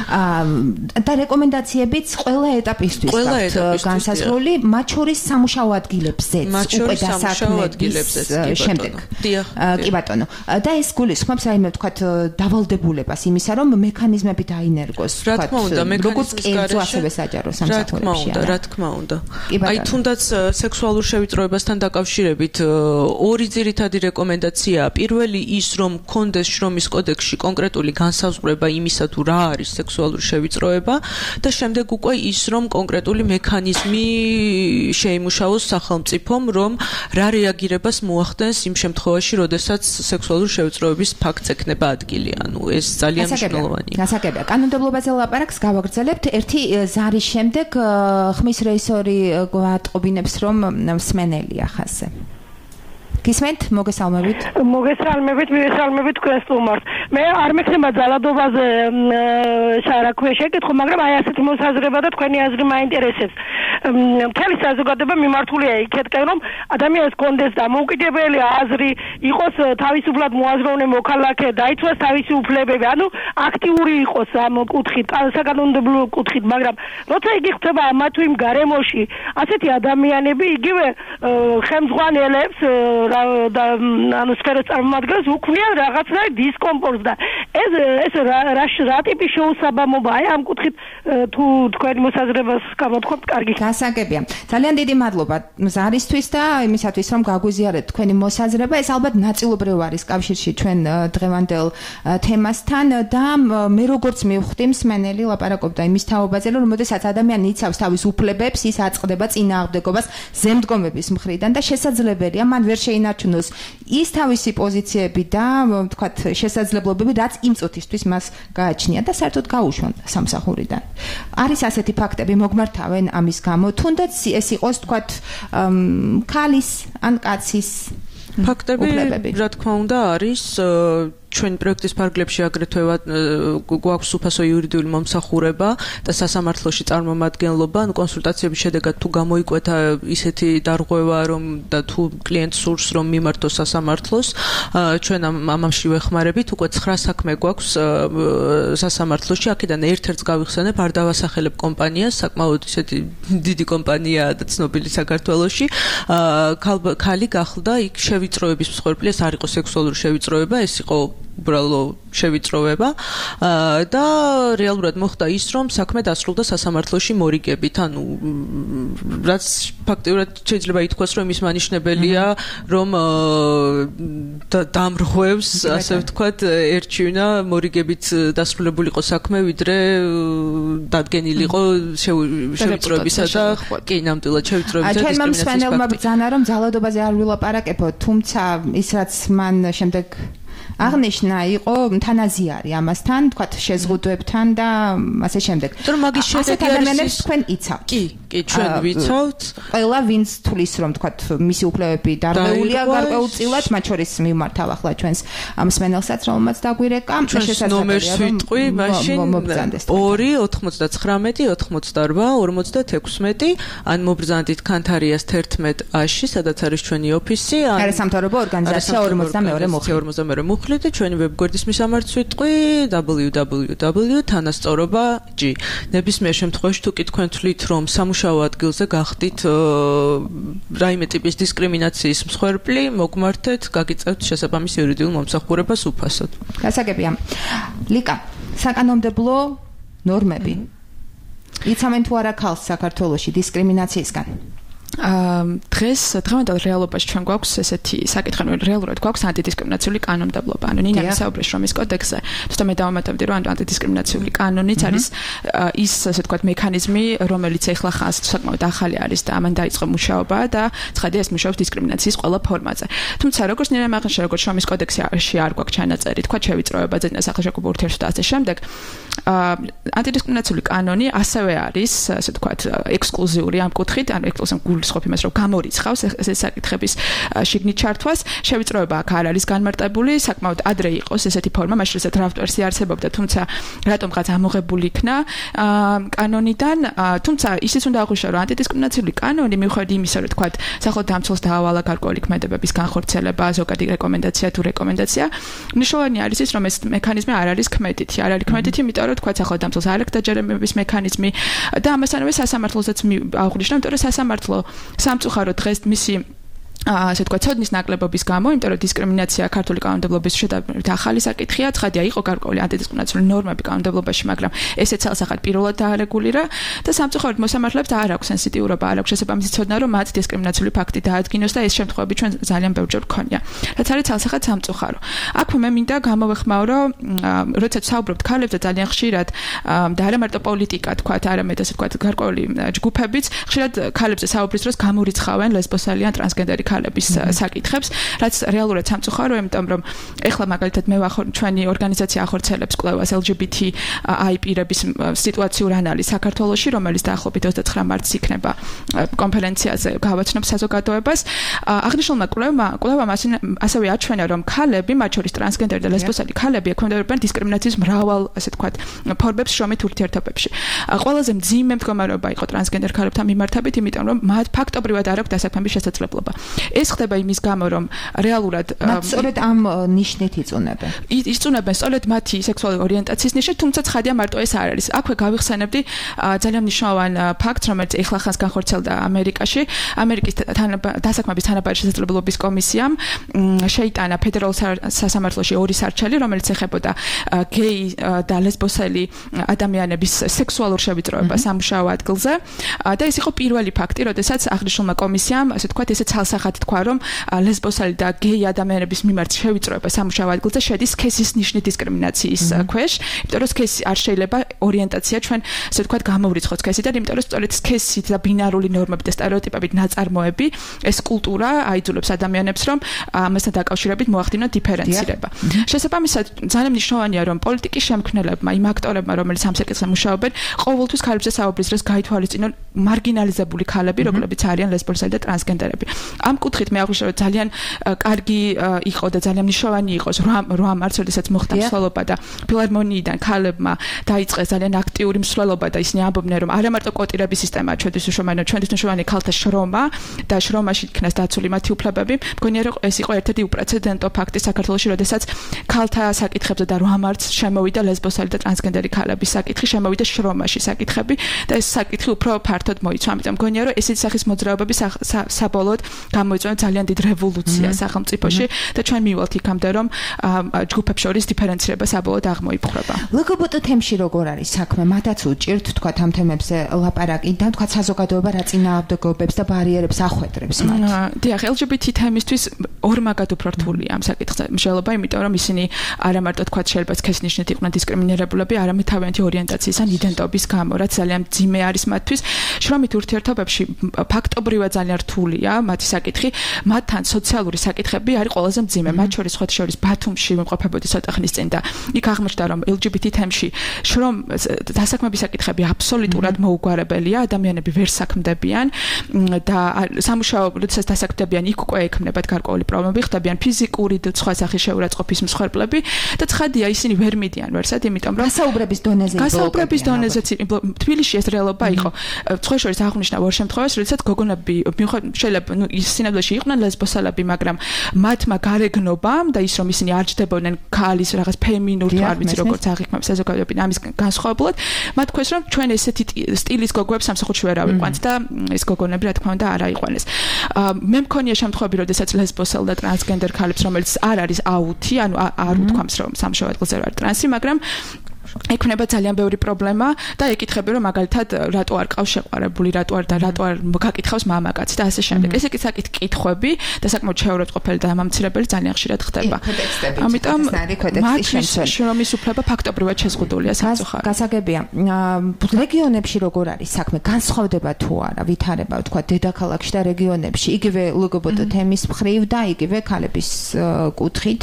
და რეკომენდაციებიც ყველა ეტაპისთვის გაქვთ განსაზღვრული, მათ შორის სამუშაო ადგილებზეც უკვე დასაქმების შემდეგ. კი ბატონო. და ეს გულისხმობს რაიმე ვთქვათ დავალდებულებას იმისა, რომ მექანიზმები დაინერგოს, ვთქვათ, როგორც კერძო ასევე საჯარო სამსახურებში. რა თქმა უნდა. აი თუნდაც სექსუალურ შევიწროებასთან დაკავშირებით ორი ძირითადი რეკომენდაციაა. პირველი ის, რომ კონდეს შრომის კოდექსში კონკრეტული განსაზღვრება იმისა, თუ რა არის სექსუალური შევიწროება და შემდეგ უკვე ის, რომ კონკრეტული მექანიზმი შეიმუშაოს სახელმწიფომ, რომ რა რეაგირებას მოახდენს იმ შემთხვევაში, როდესაც სექსუალური შევიწროების ფაქტს ექნება ადგილი. ანუ ეს ძალიან მნიშვნელოვანია. გასაგებია. კანონმდებლობაზე ლაპარაკს გავაგრძელებთ. ერთი ზარის შემდეგ ხმის რეისორი გვატყობინებს, რომ მსმენელია ხაზზე. გისმენთ? მოგესალმებით. მოგესალმებით, მივესალმებით თქვენს სტუმარს. მე არ მექნება ძალადობაზე საერთოდ შეკითხვა, მაგრამ აი ასეთი მოსაზრება და თქვენი აზრი მაინტერესებს. მთელი საზოგადოება მიმართულია იქეთკენ, რომ ადამიანს კონდეს დამოუკიდებელი აზრი, იყოს თავისუფლად მოაზროვნე მოქალაქე, დაიცვას თავისი უფლებები, ანუ აქტიური იყოს ამ კუთხით, საკანონმდებლო კუთხით, მაგრამ როცა იგი ხდება ამა თუ იმ გარემოში, ასეთი ადამიანები იგივე ხელმძღვანელებს და ანუ სფეროს წარმომადგენლებს უქმნიან რაღაცნაირ დისკომფორტს და ეს ეს რა ტიპის შეუსაბამობაა აი ამ კუთხით თუ თქვენი მოსაზრებას გამოთქვამთ, კარგი. გასაგებია. ძალიან დიდი მადლობა ზარისთვის და იმისათვის რომ გაგვიზიარეთ თქვენი მოსაზრება. ეს ალბათ ნაწილობრივ არის კავშირში ჩვენ დღევანდელ თემასთან და მე როგორც მივხვდი, მსმენელი ლაპარაკობდა იმის თაობაზე, რომ როდესაც ადამიანი იცავს თავის უფლებებს, ის აწყდება წინააღმდეგობას ზემდგომების მხრიდან და შესაძლებელია მან ვერ შეინარჩუნოს ის თავისი პოზიციები და ვთქვათ შესაძლებლობები, რაც იმ წუთისთვის მას გააჩნია და საერთოდ გაუშვან სამსახურიდან. არის ასეთი ფაქტები მოგმართავენ ამის გამო, თუნდაც ეს იყოს ვთქვათ ქალის ან კაცის ფაქტები, რა თქმა უნდა, არის ჩვენ პროექტის ფარგლებში აგრეთვე გვაქვს უფასო იურიდიული მომსახურება და სასამართლოში წარმომადგენლობა, ანუ კონსულტაციების შედეგად თუ გამოიკვეთა ისეთი დარღვევა, რომ და თუ კლიენტს სურს რომ მიმართოს სასამართლოს, ჩვენ ამაში ვეხმარებით, უკვე ცხრა საქმე გვაქვს სასამართლოში, აქედან ერთ-ერთს გავიხსენებ, არ დავასახელებ კომპანიას, საკმაოდ ისეთი დიდი კომპანიაა და ცნობილი საქართველოში. ქალი გახლდა იქ შევიწროების მსხვერპლი, ეს არ იყო სექსუალური შევიწროება, ეს იყო უბრალო შევიწროვება და რეალურად მოხდა ის, რომ საქმე დასრულდა სასამართლოში მორიგებით, ანუ რაც ფაქტიურად შეიძლება ითქვას, რომ ის მანიშნებელია, რომ დამრღვევს, ასე ვთქვათ, ერჩივნა მორიგებით დასრულებულიყო საქმე, ვიდრე დადგენილიყო შევიწროებისა და კი, ნამდვილად შევიწროებისა და დისკრიმინაციის ფაქტი. ჩვენ მსმენელმა ბრძანა, რომ ძალადობაზე არ ვილაპარაკებო, თუმცა ის რაც მან შემდეგ აღნიშნა იყო თანაზიარი ამასთან, თქვათ შეზღუდვებთან და ასე შემდეგ. თუმცა მაგის შედეგი ადამიანებს თქვენ იცავთ. კი, კი, ჩვენ ვიცავთ. ყველა ვინც თulis რომ თქვათ მისი უფლებები დარღვეულია გარკვეულწილად, მათ შორის მიმართავ ახლა ჩვენს ამ მსმენელსაც, რომელმაც დაგვირეკა, შესაძლებელია ნომერს ვიტყვი, მაშინ ორი ოთხმოცდათხრამეტი ოთხმოცდაორბა ორმოცდათექვსმეტი, ან მობრძანდით კანთარიას თერთმეტ აში, სადაც არის ჩვენი ოფისი, ან არასამთავრობო ორგანიზაცია ორმოცდამეორე მუხლი და ჩვენი ვებგვერდის მისამართს ვიტყვი double-u double-u double-u თანასწორობა G. ნებისმიერ შემთხვევაში თუ კი თქვენ თვლით, რომ სამუშაო ადგილზე გახდით რაიმე ტიპის დისკრიმინაციის მსხვერპლი, მოგმართეთ, გაგიწევთ შესაბამის იურიდიულ მომსახურებას უფასოდ. გასაგებია. ლიკა, საკანონმდებლო ნორმები იცავენ თუ არა ქალს საქართველოში დისკრიმინაციისგან? დღეს დღევანდელ რეალობაში ჩვენ გვაქვს ესეთი საკითხი, რომ რეალურად გვაქვს ანტიდისკრიმინაციული კანონმდებლობა. ანუ ნინა საუბრობს რომის კოდექსზე. თუმცა მე დავამატებდი, რომ ანტიდისკრიმინაციული კანონიც არის ის, ასე ვთქვათ, მექანიზმი, რომელიც ეხლა ხანს საკმაოდ ახალი არის და ამან დაიწყო მუშაობა და ცხადია ეს მუშაობს დისკრიმინაციის ყველა ფორმაზე. თუმცა როგორც ნინა მაღაშა, როგორც რომის კოდექსში არ გვაქვს ჩანაწერი, თქვა შევიწროებაზე და სახელმწიფო ურთიერთობათა და ასე შემდეგ. ანტიდისკრიმინაციული კანონი ასევე არის, ასე ვთქვათ, ექსკლუზიური ამ კუთხით, ანუ ექსკლუზიური გულისხმობს იმას, რომ გამორიცხავს ეს საკითხების შიგნით ჩართვას. შევიწროება აქ არ არის განმარტებული, საკმაოდ ადრე იყოს ესეთი ფორმა, მაშინ როდესაც დრაფტ ვერსია არსებობდა, თუმცა რატომღაც ამოღებული იქნა კანონიდან, თუმცა ისიც უნდა აღვნიშნო, რომ ანტიდისკრიმინაციული კანონი მიუხედავად იმისა, რომ თქვათ, სახელმწიფო დამცველს დაავალა გარკვეული ქმედებების განხორციელება, ზოგადი რეკომენდაცია თუ რეკომენდაცია, მნიშვნელოვანი არის ის, რომ ეს მექანიზმი არ არის ქმედითი, არ არის ქმედითი, იმიტომ რომ თქვათ, სახელმწიფო დამცველს არ აქვს დაჯერებების მექანიზმი და ამასთანავე სასამართლოსაც აღვნიშნო, იმიტომ რომ სასამართლო სამწუხაროდ დღეს მისი ასე თქვა ცოდნის ნაკლებობის გამო, იმიტომ რომ დისკრიმინაცია ქართული კანონმდებლობის შედარებით ახალი საკითხია, ცხადია იყო გარკვეული ანტიდისკრიმინაციული ნორმები კანონმდებლობაში, მაგრამ ესე ცალსახად პირველად დაარეგულირა და სამწუხაროდ მოსამართლეებს არ აქვს სენსიტიურობა, არ აქვს შესაბამისი ცოდნა, რომ მათ დისკრიმინაციული ფაქტი დაადგინოს და ეს შემთხვევები ჩვენ ძალიან ბევრჯერ გქონია. რაც არის ცალსახად სამწუხარო. აქვე მე მინდა გამოვეხმაო, რომ როდესაც საუბრობთ ქალებზე ძალიან ხშირად და არა მარტო პოლიტიკა, თქვათ, არამედ ასე თქვათ, გარკვეული ჯგუფებიც ხშირად ქალებზე საუბრის დროს გამორიცხავენ ლესბოსელი ან ტრანსგენდერი ქალების საკითხებს, რაც რეალურად სამწუხაროა, იმიტომ რომ ეხლა მაგალითად მე ჩვენი ორგანიზაცია ახორციელებს კვლევას ელ ჯი ბი თი აი პირების სიტუაციურ ანალიზს საქართველოში, რომელიც დაახლოებით ოცდათხრა მარტს იქნება კონფერენციაზე გავაცნობ საზოგადოებას. აღნიშნულმა კვლევამ კვლევამ ასევე აჩვენა, რომ ქალები, მათ შორის ტრანსგენდერი და ლესბოსელი ქალები ექვემდებარებიან დისკრიმინაციის მრავალ, ასე ვთქვათ, ფორმებს შრომით ურთიერთობებში. ყველაზე მძიმე მდგომარეობა იყო ტრანსგენდერ ქალებთან მიმართებით, იმიტომ რომ მათ ფაქტობრივად არ აქვს დასაქმების შესაძლებლობა. ეს ხდება იმის გამო, რომ რეალურად მათ სწორედ ამ ნიშნით იწუნებენ. იწუნებენ სწორედ მათი სექსუალური ორიენტაციის ნიშნით, თუმცა ცხადია მარტო ეს არ არის. აქვე გავიხსენებდი ძალიან მნიშვნელოვან ფაქტს, რომელიც ეხლა ხანს განხორციელდა ამერიკაში. ამერიკის დასაქმების თანაბარი შესაძლებლობის კომისიამ შეიტანა ფედერალურ სასამართლოში ორი სარჩელი, რომელიც ეხებოდა გეი და ლესბოსელი ადამიანების სექსუალურ შევიწროებას სამუშაო ადგილზე. და ეს იყო პირველი ფაქტი, როდესაც აღნიშნულმა კომისიამ, ასე ვთქვათ, ესე ცალსახად თქვა, რომ ლესბოსელი და გეი ადამიანების მიმართ შევიწროება სამუშაო ადგილზე შედის სქესის ნიშნით დისკრიმინაციის ქვეშ, იმიტომ რომ სქესი არ შეიძლება ორიენტაცია ჩვენ, ასე ვთქვათ, გამოვრიცხოთ სქესიდან, იმიტომ რომ სწორედ სქესით და ბინარული ნორმებით და სტერეოტიპებით ნაწარმოები ეს კულტურა აიძულებს ადამიანებს, რომ ამასთან დაკავშირებით მოახდინონ დიფერენცირება. შესაბამისად, ძალიან მნიშვნელოვანია, რომ პოლიტიკის შემქმნელებმა, იმ აქტორებმა, რომელიც ამ საკითხზე მუშაობენ, ყოველთვის ქალებზე საუბრის დროს გაითვალისწინონ მარგინალიზებული ქალები, რომლებიც არიან ლესბოსელი და ტრანსგენდერები. ამ კუთხით მე აღვნიშნე, რომ ძალიან კარგი იყო და ძალიან მნიშვნელოვანი იყოს რვა მარტს, როდესაც მოხდა მსვლელობა და ფილარმონიიდან ქალებმა დაიწყეს ძალიან აქტიური მსვლელობა და ისინი ამბობდნენ, რომ არა მარტო კვოტირების სისტემაა ჩვენთვის უშუალო, ჩვენთვის უშუალო ქალთა შრომა და შრომაში იქნას დაცული მათი უფლებები. მგონია, რომ ეს იყო ერთ-ერთი უპრეცედენტო ფაქტი საქართველოში, როდესაც ქალთა საკითხებზე და რვა მარტს შემოვიდა ლესბოსელი და ტრანსგენდერი ქალების საკითხი, შემოვიდა შრომაში საკითხები და ეს საკითხი უფრო ფართოდ მოიცვა. ამიტომ მგონია, რომ ესეთი სახის მოძრაობები საბოლოოდ გამოიწვია ძალიან დიდ რევოლუციას სახელმწიფოში და ჩვენ მივალთ იქამდე, რომ ჯგუფებს შორის დიფერენცირება საბოლოოდ აღმოიფხვრება. ლგ ბ ტ თემში როგორ არის საქმე? მათაც უჭირთ, თქვათ, ამ თემებზე ლაპარაკი და თქვათ საზოგადოება რა წინააღმდეგობებს და ბარიერებს ახვედრებს მათ. დიახ, ელ ჯი ბი თი თემისთვის ორმაგად უფრო რთულია ამ საკითხზე მსჯელობა, იმიტომ რომ ისინი არა მარტო თქვათ შეიძლება სქესის ნიშნით იყვნენ დისკრიმინირებულები, არამედ თავიანთი ორიენტაციის ან იდენტობის გამო, რაც ძალიან მძიმე არის მათთვის. შრომით ურთიერთობებში ფაქტობრივად ძალიან რთულია მათი საკითხი, მათთან სოციალური საკითხები არის ყველაზე მძიმე. მათ შორის ხოთი შორის ბათუმში ვიმყოფებოდი ცოტა ხნის წინ და იქ აღმოჩნდა, რომ ელ ჯი ბი თი თემში შრომ დასაქმების საკითხები აბსოლუტურად მოუგვარებელია, ადამიანები ვერ საქმდებიან და სამუშაო როდესაც დასაქმდებიან, იქ უკვე ექმნებათ გარკვეული პრობლემები, ხდებიან ფიზიკური და სხვა სახის შეურაცხყოფის მსხვერპლები და ცხადია ისინი ვერ მიდიან ვერსად, იმიტომ რომ გასაუბრების დონეზე გასაუბრების დონეზეც თბილისში ეს რეალობა იყო. სხვა შორის აღნიშნა ორ შემთხვევაში, როდესაც გოგონები შეიძლება ნუ ის სინამდვილეში იყვნენ ლესბოსელები, მაგრამ მათმა გარეგნობამ და ის რომ ისინი არ ჯდებოდნენ ქალის რაღაც ფემინურ თუ არ ვიცი როგორც აღიქმებს საზოგადოებიდან ამის განსხვავებულად, მათ ქვეს რომ ჩვენ ესეთი სტილის გოგოებს სამსახურში ვერ ავიყვანთ და ეს გოგონები რა თქმა უნდა არ აიყვანეს. მე მქონია შემთხვევები, როდესაც ლესბოსელ და ტრანსგენდერ ქალებს, რომელიც არ არის აუთი, ანუ არ უთქვამს რომ სამშობლო ადგილზე არ ტრანსი, მაგრამ ექნება ძალიან ბევრი პრობლემა და ეკითხები რომ მაგალითად რატო არ ყავს შეყვარებული, რატო არ და რატო არ გაკითხავს მამაკაცი და ასე შემდეგ. ეს ეკითხები კითხვები და საკმაოდ შეურაცხყოფელი და ამამცირებელი ძალიან ხშირად ხდება. ამიტომ მათთვის შრომის უფლება ფაქტობრივად შეზღუდულია სამწუხაროდ. გასაგებია. რეგიონებში როგორ არის საქმე? განსხვავდება თუ არა ვითარება, თქვა დედაქალაქში და რეგიონებში, იგივე ლგბტ თემის მხრივ და იგივე ქალების კუთხით,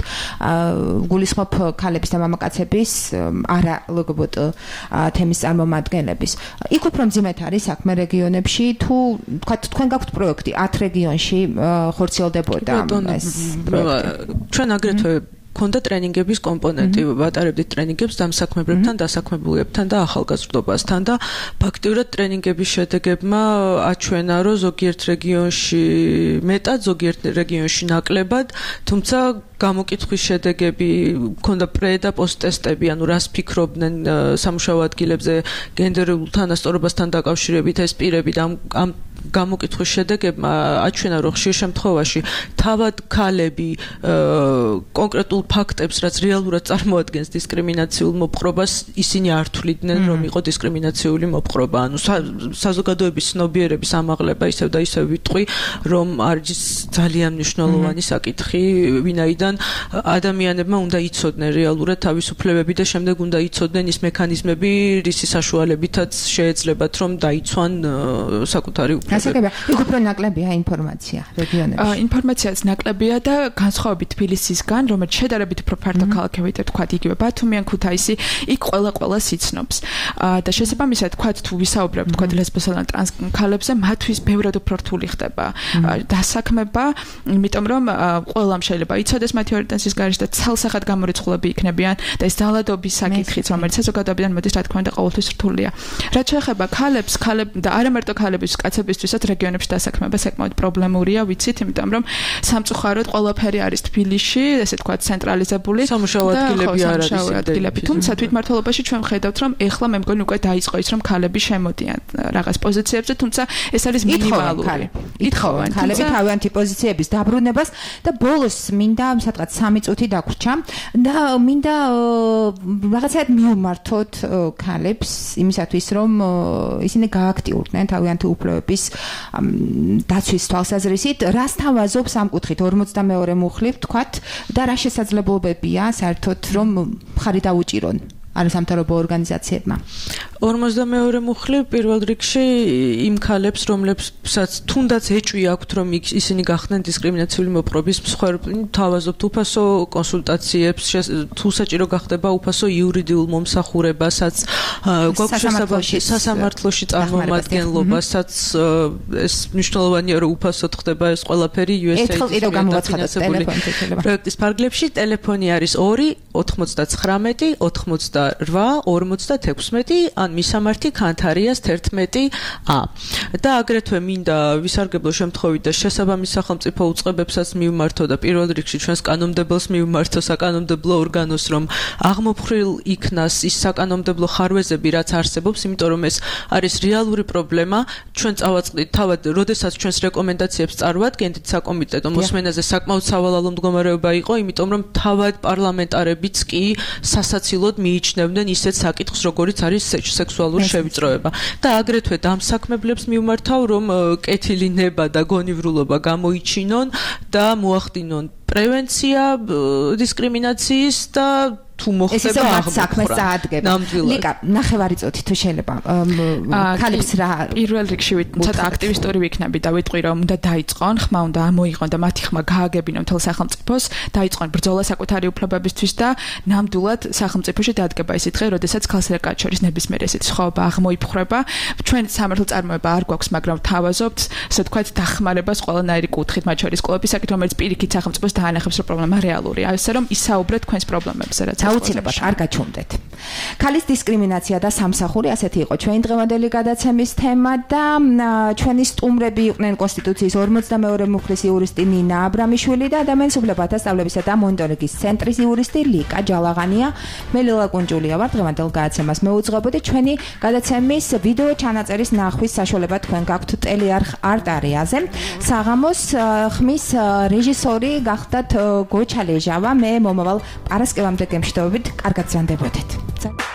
გულისხმობ ქალების და მამაკაცების არა ლგბტ თემის წარმომადგენლების. იქ უფრო მძიმედ არის საქმე რეგიონებში თუ თქვა თქვენ გაქვთ პროექტი ათ რეგიონში ხორციელდებოდა ეს პროექტი. ჩვენ აგრეთვე ქონდა ტრენინგების კომპონენტი, ვატარებდით ტრენინგებს დამსაქმებლებთან, დასაქმებულებთან და ახალგაზრდობასთან და ფაქტიურად ტრენინგების შედეგებმა აჩვენა, რომ ზოგიერთ რეგიონში მეტად, ზოგიერთ რეგიონში ნაკლებად, თუმცა გამოკითხვის შედეგები ქონდა პრე და პოსტ ტესტები, ანუ რას ფიქრობდნენ სამუშაო ადგილებზე გენდერულ თანასწორობასთან დაკავშირებით ეს პირები და ამ გამოკითხვის შედეგებმა აჩვენა, რომ ხშირ შემთხვევაში თავად ქალები კონკრეტულ ფაქტებს, რაც რეალურად წარმოადგენს დისკრიმინაციულ მოპყრობას, ისინი არ თვლიდნენ, რომ იყო დისკრიმინაციული მოპყრობა. ანუ საზოგადოების ცნობიერების ამაღლება ისევ და ისევ ვიტყვი, რომ არის ძალიან მნიშვნელოვანი საკითხი, ვინაიდან ადამიანებმა უნდა იცოდნენ რეალურად თავისუფლებები და შემდეგ უნდა იცოდნენ ის მექანიზმები, რისი საშუალებითაც შეეძლებათ, რომ დაიცვან საკუთარი უფლებები. გასაგებია, იქ უფრო ნაკლებია ინფორმაცია რეგიონებში. ინფორმაციაც ნაკლებია და განსხვავებით თბილისისგან, რომელიც შედარებით უფრო ფართო ქალაქებით თქვა, იგივე ბათუმი ან ქუთაისი, იქ ყველა ყველას იცნობს. და შესაბამისად, თქვა თუ ვისაუბრებთ, თქვა ლესბოსთან ან ტრანს ქალებზე, მათთვის ბევრად უფრო რთული ხდება დასაქმება, იმიტომ რომ ყველამ შეიძლება იცოდეს მათი ორიენტაციის გარშემო და ცალსახად გამორიცხულები იქნებიან და ეს ძალადობის საკითხიც, რომელიც საზოგადოებიდან მოდის, რა თქმა უნდა, ყოველთვის რთულია. რაც შეეხება ქალებს, ქალებ და არა მარტო ქალების, კაცებისთვისაც რეგიონებში დასაქმება საკმაოდ პრობლემურია, ვიცით, იმიტომ რომ სამწუხაროდ ყველაფერი არის თბილისში, ესე თქვა ცენტრალიზებული სამუშაო ადგილები არ არის. თუმცა თვითმმართველობაში ჩვენ ხედავთ, რომ ეხლა მე მგონი უკვე დაიწყო ის, რომ ქალები შემოდიან რაღაც პოზიციებზე, თუმცა ეს არის მინიმალური. ითხოვენ ქალები თავიანთი პოზიციების დაბრუნებას და ბოლოს მინდა სადღაც სამი წუთი დაგვრჩა და მინდა რაღაცად მიუმართოთ ქალებს იმისათვის, რომ ისინი გააქტიურდნენ თავიანთი უფლებების დაცვის თვალსაზრისით, რას თავაზობს ამ კუთხით ორმოცდამეორე მუხლი ვთქვათ და რა შესაძლებლობებია საერთოდ რომ მხარი დაუჭირონ არასამთავრობო ორგანიზაციებმა. ორმოცდამეორე მუხლი პირველ რიგში იმ ქალებს, რომლებსაც თუნდაც ეჭვი აქვთ, რომ ისინი გახდნენ დისკრიმინაციული მოპყრობის მსხვერპლი, თავაზობთ უფასო კონსულტაციებს, თუ საჭირო გახდება უფასო იურიდიულ მომსახურებასაც, გვაქვს შესაძლებლობა სასამართლოში წარმომადგენლობასაც, ეს მნიშვნელოვანია, რომ უფასოდ ხდება ეს ყველაფერი იუ ეს ეიდის პროექტის ფარგლებში. ტელეფონი არის ორი ოთხმოცდაცხრამეტი ოცდაოთხმოცდარვა ორმოცდათექვსმეტი ან მისამართი ქანთარიას თერთმეტი ა. და აგრეთვე მინდა ვისარგებლო შემთხვევით და შესაბამის სახელმწიფო უწყებებსაც მივმართო და პირველ რიგში ჩვენს კანონმდებელს მივმართო საკანონმდებლო ორგანოს, რომ აღმოფხრილ იქნას ის საკანონმდებლო ხარვეზები, რაც არსებობს, იმიტომ რომ ეს არის რეალური პრობლემა. ჩვენ წავაწყდით თავად, როდესაც ჩვენს რეკომენდაციებს წარვადგენთ საკომიტეტო მოსმენაზე საკმაოდ სავალალო მდგომარეობა იყო, იმიტომ რომ თავად პარლამენტარებიც კი სასაცილოდ მიიჩნევდნენ ისეთ საკითხს, როგორიც არის სექსუალური შევიწროება. და აგრეთვე დამსაქმებლებს მივმართავ, რომ კეთილი ნება და გონივრულობა გამოიჩინონ და მოახდინონ პრევენცია დისკრიმინაციის და თუ მოხდება აღმოფხვრა. ლიკა, ნახევარი წუთი თუ შეიძლება. ქალებს რა პირველ რიგში ცოტა აქტივისტური ვიქნები და ვიტყვი, რომ უნდა დაიწყონ, ხმა უნდა ამოიღონ და მათი ხმა გააგებინონ მთელ სახელმწიფოს, დაიწყონ ბრძოლა საკუთარი უფლებებისთვის და ნამდვილად სახელმწიფოში დადგება ისეთი დღე, როდესაც ქალს და კაცს შორის ნებისმიერ ესეთი სხვაობა აღმოიფხრება. ჩვენ სამართლ წარმოება არ გვაქვს, მაგრამ თავაზობთ, ასე თქვათ, დახმარებას ყველანაირი კუთხით, მათ შორის კლუბის საკითხი, რომელიც პირიქით სახელმწიფოს დაანახებს, რომ პრობლემა რეალურია. ასე რომ ისაუბრეთ თქვენს პრობლემებზე, რაც აუცილებლად არ გაჩვენდეთ. ქალის დისკრიმინაცია და სამსახური, ასეთი იყო ჩვენი დღევანდელი გადაცემის თემა და ჩვენი სტუმრები იყვნენ კონსტიტუციის ორმოცდამეორე მუხლის იურისტი ნინა აბრამიშვილი და ადამიანის უფლებათა სწავლებისა და მონიტორინგის ცენტრის იურისტი ლიკა ჯალაღანია. მე ლელა კუნჯულია ვარ, დღევანდელ გადაცემას მეუძღვებოდი. ჩვენი გადაცემის ვიდეო ჩანაწერის ნახვის საშუალება თქვენ გაქვთ ტელეარხ არტ-არეაზე. საღამოს ხმის რეჟისორი გახდათ გოჩა ლეჟავა. მე მომავალ პარასკევამდე გემშვიდობებით, კარგად ზრუნდებოდეთ.